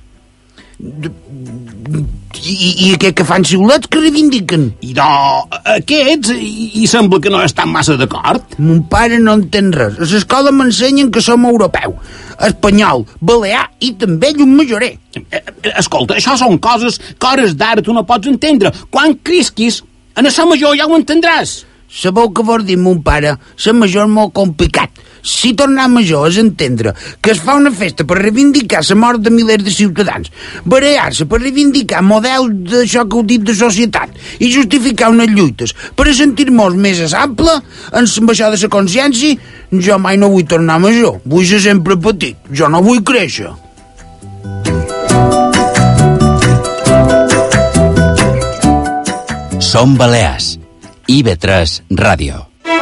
I, i aquest que fan xiulets que reivindiquen? I no, aquests i, i sembla que no estan massa d'acord. Mon pare no entén res. A l'escola m'ensenyen que som europeu, espanyol, balear i també llummajorer. Escolta, això són coses que hores d'ara tu no pots entendre. Quan crisquis, en la major ja ho entendràs. Sabeu què vol dir, mon pare? La major és molt complicat. Si tornar major és entendre que es fa una festa per reivindicar la mort de milers de ciutadans, barallar-se per reivindicar models d'això que heu dit de societat i justificar unes lluites per a sentir-nos més ample en això de la consciència, jo mai no vull tornar major. Vull ser sempre petit. Jo no vull créixer. Som Balears. I V tres Ràdio.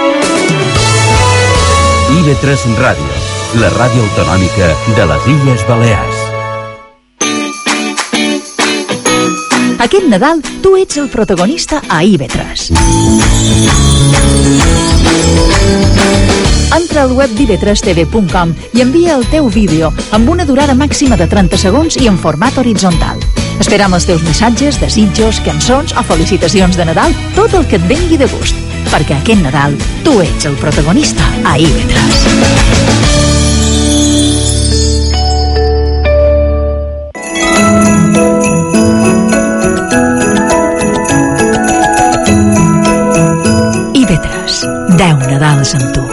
I V tres Ràdio, la ràdio autonòmica de les Illes Balears. Aquest Nadal tu ets el protagonista a I V tres. Entra al web d'I V tres T V punt com i envia el teu vídeo amb una durada màxima de trenta segons i en format horitzontal. Esperam els teus missatges, desitjos, cançons o felicitacions de Nadal, tot el que et vengui de gust, perquè aquest Nadal tu ets el protagonista a I V tres. I V tres, deu Nadals amb tu.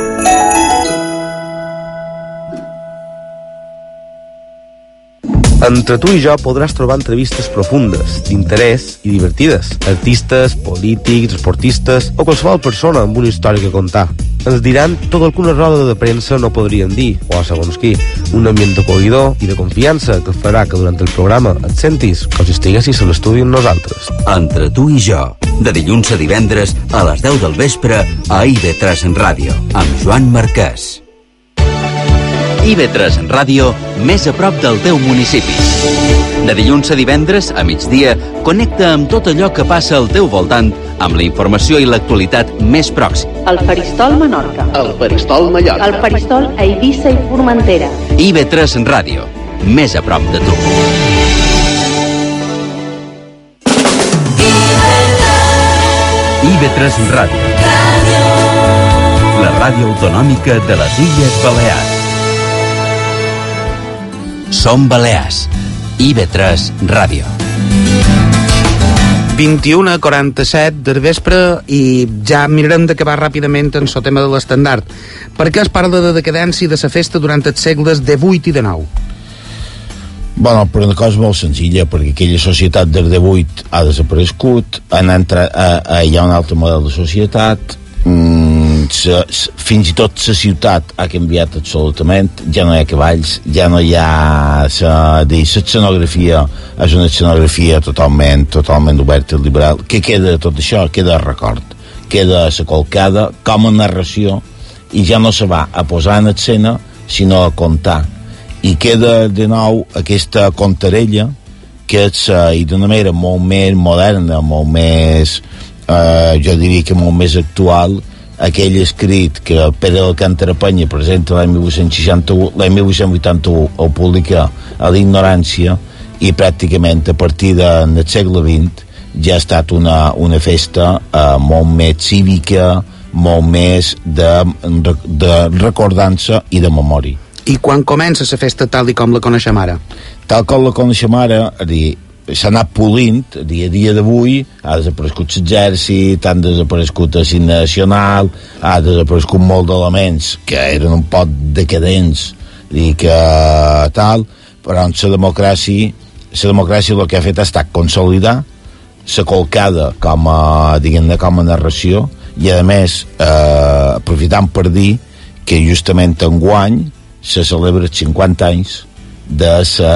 Entre tu i jo podràs trobar entrevistes profundes, d'interès i divertides. Artistes, polítics, esportistes o qualsevol persona amb una història que contar. Ens diran tot el que una roda de premsa no podrien dir, o segons qui. Un ambient acollidor i de confiança que farà que durant el programa et sentis com si estiguessis a l'estudi amb nosaltres. Entre tu i jo, de dilluns a divendres a les deu del vespre a I V tres Ràdio, amb Joan Marquès. I V tres Ràdio, més a prop del teu municipi. De dilluns a divendres, a migdia, connecta amb tot allò que passa al teu voltant, amb la informació i l'actualitat més pròxima. El Faristol Menorca. El Faristol Mallorca. El Faristol a Eivissa i Formentera. I V tres Ràdio, més a prop de tu. I V tres Ràdio. La ràdio autonòmica de les Illes Balears. Som Balears. I V tres Ràdio. vint-i-una quaranta-set del vespre i ja mirarem d'acabar ràpidament en el tema de l'estandard. Per què es parla de decadència de la festa durant els segles divuit i dinou? Bueno, per una cosa molt senzilla, perquè aquella societat del divuit ha desaparegut, han entrat, a, a, hi ha un altre model de societat, mm, sa, fins i tot la ciutat ha canviat absolutament, ja no hi ha cavalls, ja no hi ha sa, dir, la escenografia és una escenografia totalment, totalment oberta i liberal. Què queda de tot això? Queda record, queda la colcada com a narració, i ja no se va a posar en escena sinó a contar. I queda de nou aquesta contarella, que és, eh, i d'una manera molt més moderna, molt més, eh, jo diria que molt més actual, aquell escrit que Pere d'Alcántara Penya presenta l'any mil vuit-cents seixanta-u, l'any mil vuit-cents vuitanta-u el publica a l'Ignorància, i pràcticament a partir del segle vint ja ha estat una, una festa eh, molt més cívica, molt més de, de recordança i de memòria. I quan comença la festa tal i com la coneixem ara? Tal com la coneixem ara, a dir, s'ha anat polint, a dia a dia d'avui ha desaparegut l'exèrcit, han desaparegut el cine nacional, ha desaparegut molt d'elements que eren un poc decadents, dir que tal, però en la democràcia la democràcia el que ha fet ha estat consolidar la colcada com a, diguem-ne, com a narració, i a més eh, aprofitant per dir que justament enguany se celebra els cinquanta anys de la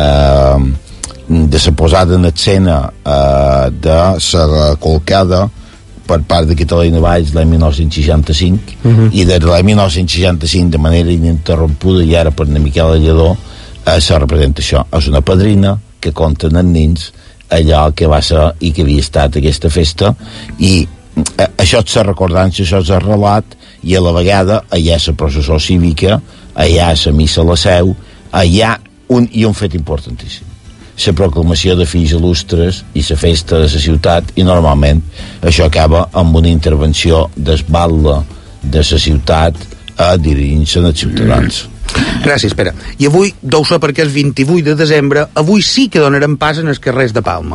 eh, de la posada en escena eh, de la colcada per part de Catalina Valls l'any mil nou-cents seixanta-cinc, uh-huh. i des de l'any mil nou-cents seixanta-cinc de manera ininterrompuda, i ara per en Miquel Lledó eh, se representa això, és una padrina que conten els nens allò que va ser i que havia estat aquesta festa, i eh, això és la recordança, això és el relat, i a la vegada allà la processó cívica, allà la missa a la Seu, allà un, i un fet importantíssim, la proclamació de fills il·lustres i la festa de la ciutat, i normalment això acaba amb una intervenció d'esbatla de la ciutat a dirigir-se als ciutadans. Gràcies, Pere. I avui, deu ser perquè és vint-i-vuit de desembre, avui sí que donarem pas en els carrers de Palma.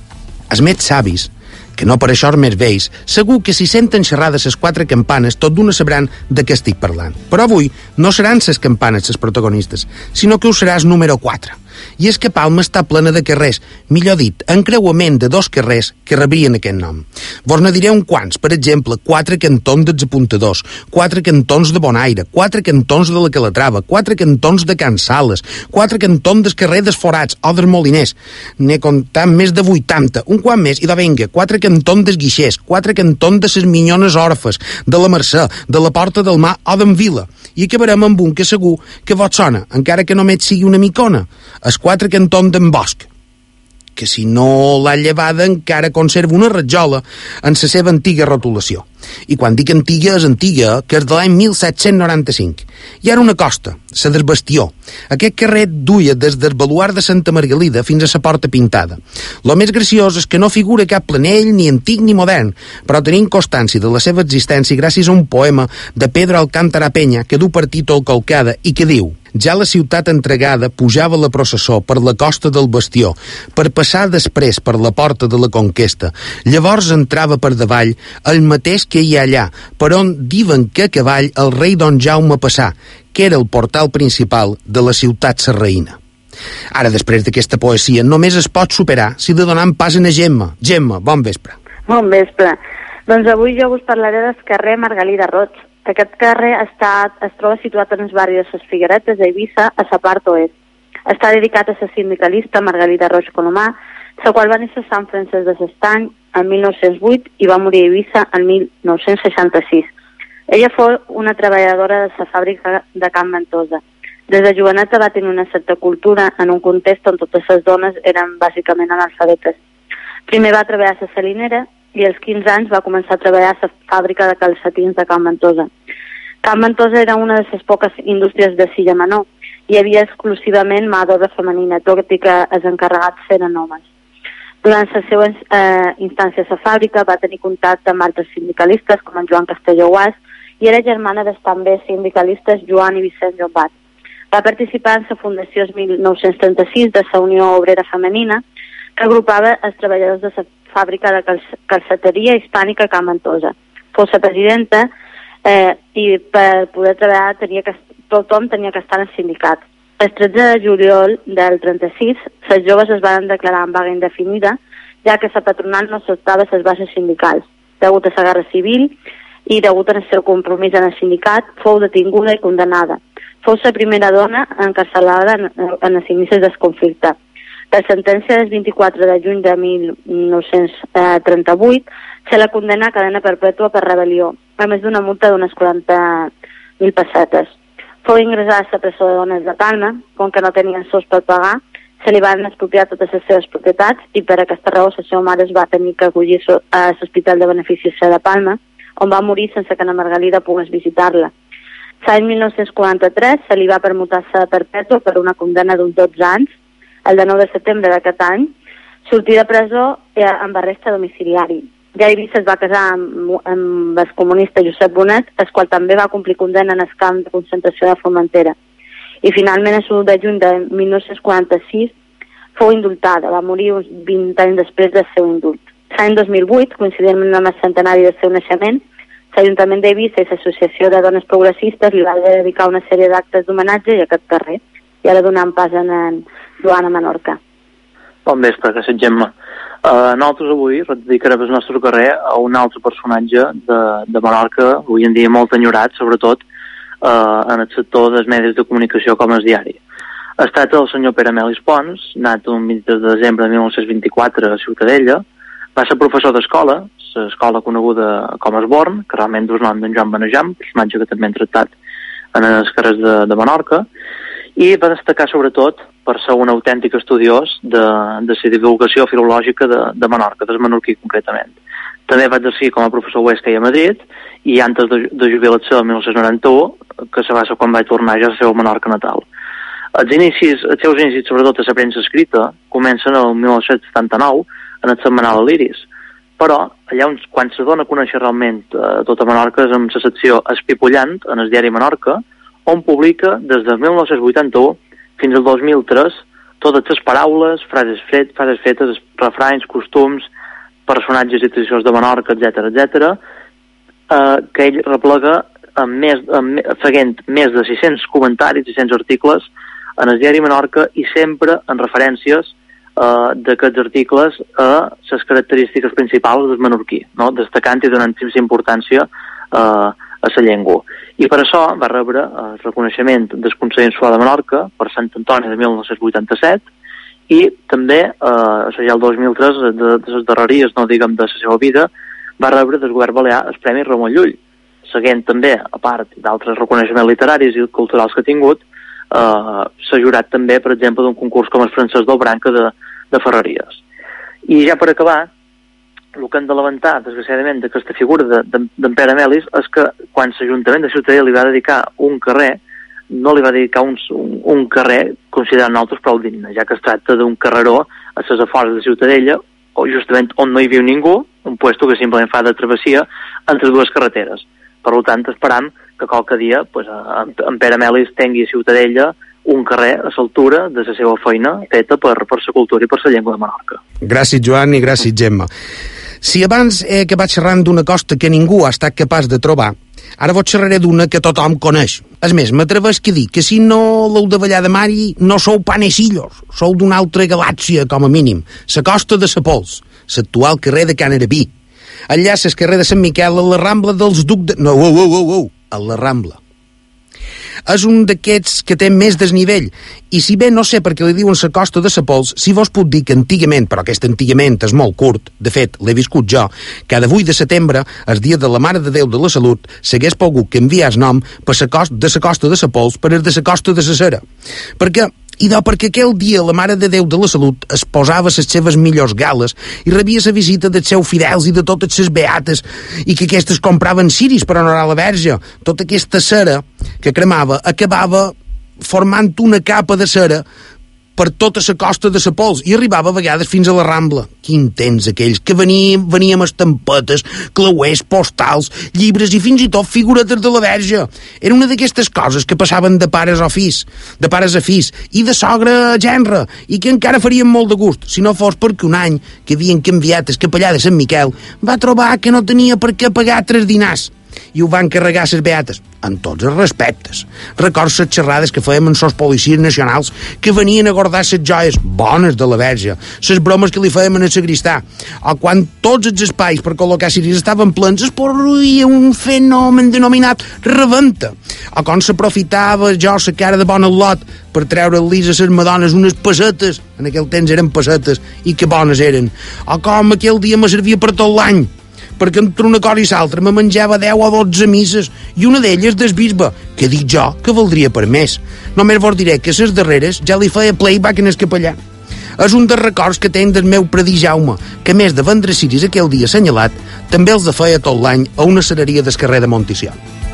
Els més savis, que no per això els més vells, segur que si senten xerrades les quatre campanes, tot d'una sabran de què estic parlant. Però avui no seran les campanes les protagonistes, sinó que ho serà el número quatre. I és que Palma està plena de carrers, millor dit, encreuament de dos carrers que rebrien aquest nom. Vos ne diré un quants, per exemple, quatre cantons dels apuntadors, quatre cantons de Bonaire, quatre cantons de la Calatrava, quatre cantons de Can Sales, quatre cantons del carrer dels Forats o dels Moliners. N'he comptat més de vuitanta, un quant més, i de venga, quatre cantons dels Guixers, quatre cantons de ses Minyones Orfes, de la Mercè, de la Porta del Mar o d'en Vila. I acabarem amb un que segur que vos sona, encara que només sigui una micona, els quatre cantons d'en Bosch, que si no l'ha llevada encara conserva una ratjola en la seva antiga rotulació. I quan dic antiga és antiga, que és de l'any mil set-cents noranta-cinc. I ara una costa, la del Bastió. Aquest carrer duia des del baluart de Santa Margalida fins a la Porta Pintada. Lo més graciós és que no figura cap planell ni antic ni modern, però tenim constància de la seva existència gràcies a un poema de Pedro Alcántara Penya que du per títol Colcada i que diu: ja la ciutat entregada pujava la processó per la costa del Bastió, per passar després per la porta de la Conquesta. Llavors entrava per davall el mateix que hi ha allà, per on diuen que a cavall el rei Don Jaume passà, que era el portal principal de la ciutat sarraïna. Ara, després d'aquesta poesia, només es pot superar si de donar pas a Gemma. Gemma, bon vespre. Bon vespre. Doncs avui jo us parlaré del carrer Margalida Roig. Aquest carrer està, es troba situat en el barri de les Figueretes d'Eivissa, a la part oest. Està dedicat a la sindicalista Margalida Roig Colomà, la qual va néixer a Sant Francesc de l'Estany en mil nou-cents vuit i va morir a Eivissa en mil nou-cents seixanta-sis. Ella fou una treballadora de la fàbrica de Can Ventosa. Des de joveneta va tenir una certa cultura en un context on totes les dones eren bàsicament analfabetes. Primer va treballar a la salinera i als quinze anys va començar a treballar a la fàbrica de calcetins de Can Ventosa. Can Ventosa era una de les poques indústries de Silla Menor. Hi havia exclusivament mà d'obra femenina, tot i que els encarregats eren homes. Durant les seves eh, instàncies a fàbrica va tenir contacte amb altres sindicalistes com en Joan Castelló Guas i era germana dels també sindicalistes Joan i Vicent Llombat. Va participar en la fundació el mil nou-cents trenta-sis de la Unió Obrera Femenina, que agrupava els treballadors de la fàbrica de calceteria hispànica Can Ventosa. Fou la presidenta eh, i per poder treballar tenia que, tothom tenia que estar en el sindicat. El tretze de juliol del trenta-sis, les joves es van declarar en vaga indefinida, ja que la patronal no acceptava les bases sindicals. Degut a la guerra civil i degut al seu compromís en el sindicat, fou detinguda i condenada. Fou la primera dona encarcelada en, en els inicis del conflicte. La sentència del vint-i-quatre de juny de mil nou-cents trenta-vuit se la condena a cadena perpètua per rebel·lió, a més d'una multa d'unes quaranta mil pessetes. Fou ingressada a la presó de dones de Palma, com que no tenien sous per pagar, se li van expropiar totes les seves propietats i per aquesta raó la seva mare es va tenir que acollir a l'Hospital de Beneficis de Palma, on va morir sense que na Margalida pogués visitar-la. L'any mil nou-cents quaranta-tres se li va permutar-se perpètua per una condemna d'uns dotze anys. El nou de setembre d'aquest any sortí de presó amb arrest domiciliari. Ja a Eivissa es va casar amb, amb el comunista Josep Bonet, el qual també va complir condemna en el camp de concentració de Formentera. I finalment, el u de juny de mil nou-cents quaranta-sis, fou indultada. Va morir uns vint anys després del seu indult. L'any dos mil vuit, coincidint amb el centenari del seu naixement, l'Ajuntament d'Eivissa i l'Associació de Dones Progressistes li va dedicar una sèrie d'actes d'homenatge i aquest carrer. I ara donant pas en, en Joan a Menorca. Bon vespre, que set Gemma. Uh, nosaltres avui dedicarem el nostre carrer a un altre personatge de, de Menorca, avui en dia molt enyorat, sobretot uh, en el sector dels medis de comunicació com el diari. Ha estat el senyor Pere Melis Pons, nat un vint-i-tres de desembre de mil nou-cents vint-i-quatre a Ciutadella. Va ser professor d'escola, l'escola coneguda com Esborn, que realment dus nom d'en Joan Benejam, personatge que també hem tractat en els carrers de, de Menorca, i va destacar sobretot per ser un autèntic estudiós de, de la divulgació filològica de, de Menorca, del menorquí concretament. També va exercir com a professor a Huesca i a Madrid, i antes de, de jubilació el mil nou-cents noranta-u, que se va ser quan va tornar ja a la seva Menorca natal. Els, inicis, els seus inicis, sobretot a la premsa escrita, comencen el mil nou-cents setanta-nou en el setmanal l'Iris, però allà on, quan se dona a conèixer realment eh, tota Menorca és amb la secció Espipollant, en el diari Menorca, on publica des del mil nou-cents vuitanta-u fins al dos mil tres totes les paraules, frases, fet, frases fetes, refranys, costums, personatges i tradicions de Menorca, etcètera, etcètera, eh, que ell replega amb més, amb, seguint més de sis-cents comentaris, sis-cents articles en el diari Menorca i sempre en referències eh, d'aquests articles a les característiques principals del menorquí, no? Destacant i donant importància eh, a la llengua. I per això va rebre el reconeixement del Consell Insular de Menorca per Sant Antoni de mil nou-cents vuitanta-set i també, eh, això ja el dos mil tres, de, de les darreries, no diguem de la seva vida, va rebre del govern balear el Premi Ramon Llull, seguint també, a part d'altres reconeixements literaris i culturals que ha tingut, eh, s'ha jurat també, per exemple, d'un concurs com el Francesc del Branca de, de Ferreries. I ja per acabar, el que hem de lamentar, desgraciadament, d'aquesta figura d'en de, de Pere Melis és que quan l'Ajuntament de Ciutadella li va dedicar un carrer, no li va dedicar un, un, un carrer considerant nosaltres prou digne, ja que es tracta d'un carreró a les afores de Ciutadella, o justament on no hi viu ningú, un puesto que simplement fa de travessia entre dues carreteres. Per tant, esperam que qualque dia pues, en Pere Melis tingui a Ciutadella un carrer a l'altura de la seva feina feta per, per la cultura i per la llengua de Menorca. Gràcies, Joan, i gràcies, Gemma. Si abans he acabat xerrant d'una costa que ningú ha estat capaç de trobar, ara vos xerraré d'una que tothom coneix. És més, m'atrevesc a dir que si no l'heu de ballar de mari, no sou panecillos, sou d'una altra galàxia, com a mínim. La costa de sa Pols, l'actual carrer de Can Arabí. Enllaça el carrer de Sant Miquel a la Rambla dels Duc de... No, oh, oh, oh, oh, a la Rambla. És un d'aquests que té més desnivell, i si bé no sé per què li diuen la costa de sa Pols, si vos puc dir que antigament, però aquest antigament és molt curt, de fet, l'he viscut jo, cada vuit de setembre, el dia de la Mare de Déu de la Salut, s'hagués pogut canviar el nom per sa costa, de la costa de sa Pols per el de la costa de sa Cera. Perquè idò perquè aquell dia la Mare de Déu de la Salut es posava les seves millors gales i rebia la visita dels seus fidels i de totes les beates, i que aquestes compraven ciris per honorar la Verge. Tota aquesta cera que cremava acabava formant una capa de cera per tota la costa de sa Pols i arribava a vegades fins a la Rambla. Quin temps aquells, que veníem, veníem estampetes, clauers, postals, llibres i fins i tot figuretes de la Verge. Era una d'aquestes coses que passaven de pares a fills, de pares a fills i de sogra a genre, i que encara farien molt de gust, si no fos perquè un any que havien canviat el capellà de Sant Miquel va trobar que no tenia per què pagar tres dinars i ho van carregar a les beates, amb tots els respectes. Recordo les xerrades que fèiem amb els policies nacionals que venien a guardar les joies bones de la Verge, les bromes que li fèiem en el sagristà, o quan tots els espais per col·locar ciris estaven plens es produïa un fenomen denominat reventa, o quan s'aprofitava jo la cara de bon al·lot per treure-li a les madones unes pessetes, en aquell temps eren pessetes i que bones eren, o com aquell dia me servia per tot l'any perquè entre una cosa i l'altra me menjava deu o dotze misses, i una d'elles del bisbe, que dic jo que valdria per més. Només vos diré que les darreres ja li feia playback en el capellà. És un dels records que tenc del meu predí Jaume, que a més de vendre ciris aquell dia assenyalat, també els de feia tot l'any a una cereria del carrer de Monticiol.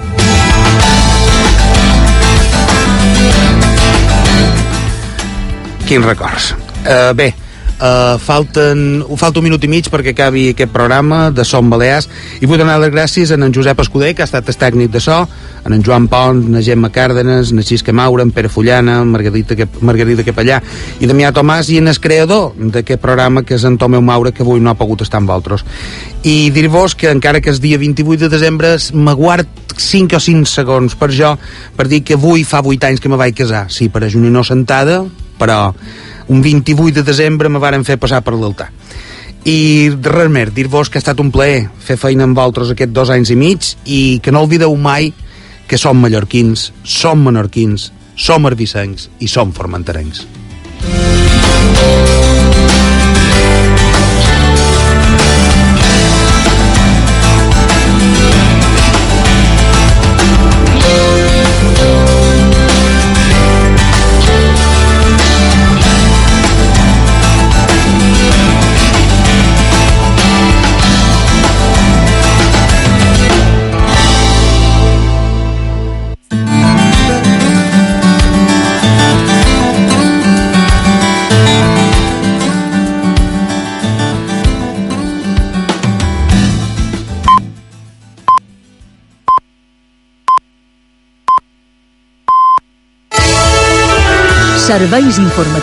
Quins records. Uh, bé, uh, falten, falta un minut i mig perquè acabi aquest programa de Som Balears, i vull donar les gràcies a en Josep Escudé, que ha estat el tècnic de so, a en Joan Pont, a Gemma Cárdenas, a Xisca Maura, a Pere Fullana, a Margarita, Margarita Capellà i Damià Tomàs, i en el creador d'aquest programa, que és en Tomeu Maura, que avui no ha pogut estar amb vosaltres. I dir-vos que encara que és dia vint-i-vuit de desembre me guard cinc o cinc segons per jo, per dir que avui fa vuit anys que me vaig casar. Sí, per una innocentada, però un vint-i-vuit de desembre me varen fer passar per l'altar. I res més, dir-vos que ha estat un plaer fer feina amb vosaltres aquests dos anys i mig, i que no oblideu mai que som mallorquins, som menorquins, som arbicencs i som formenterencs. Serveis informatius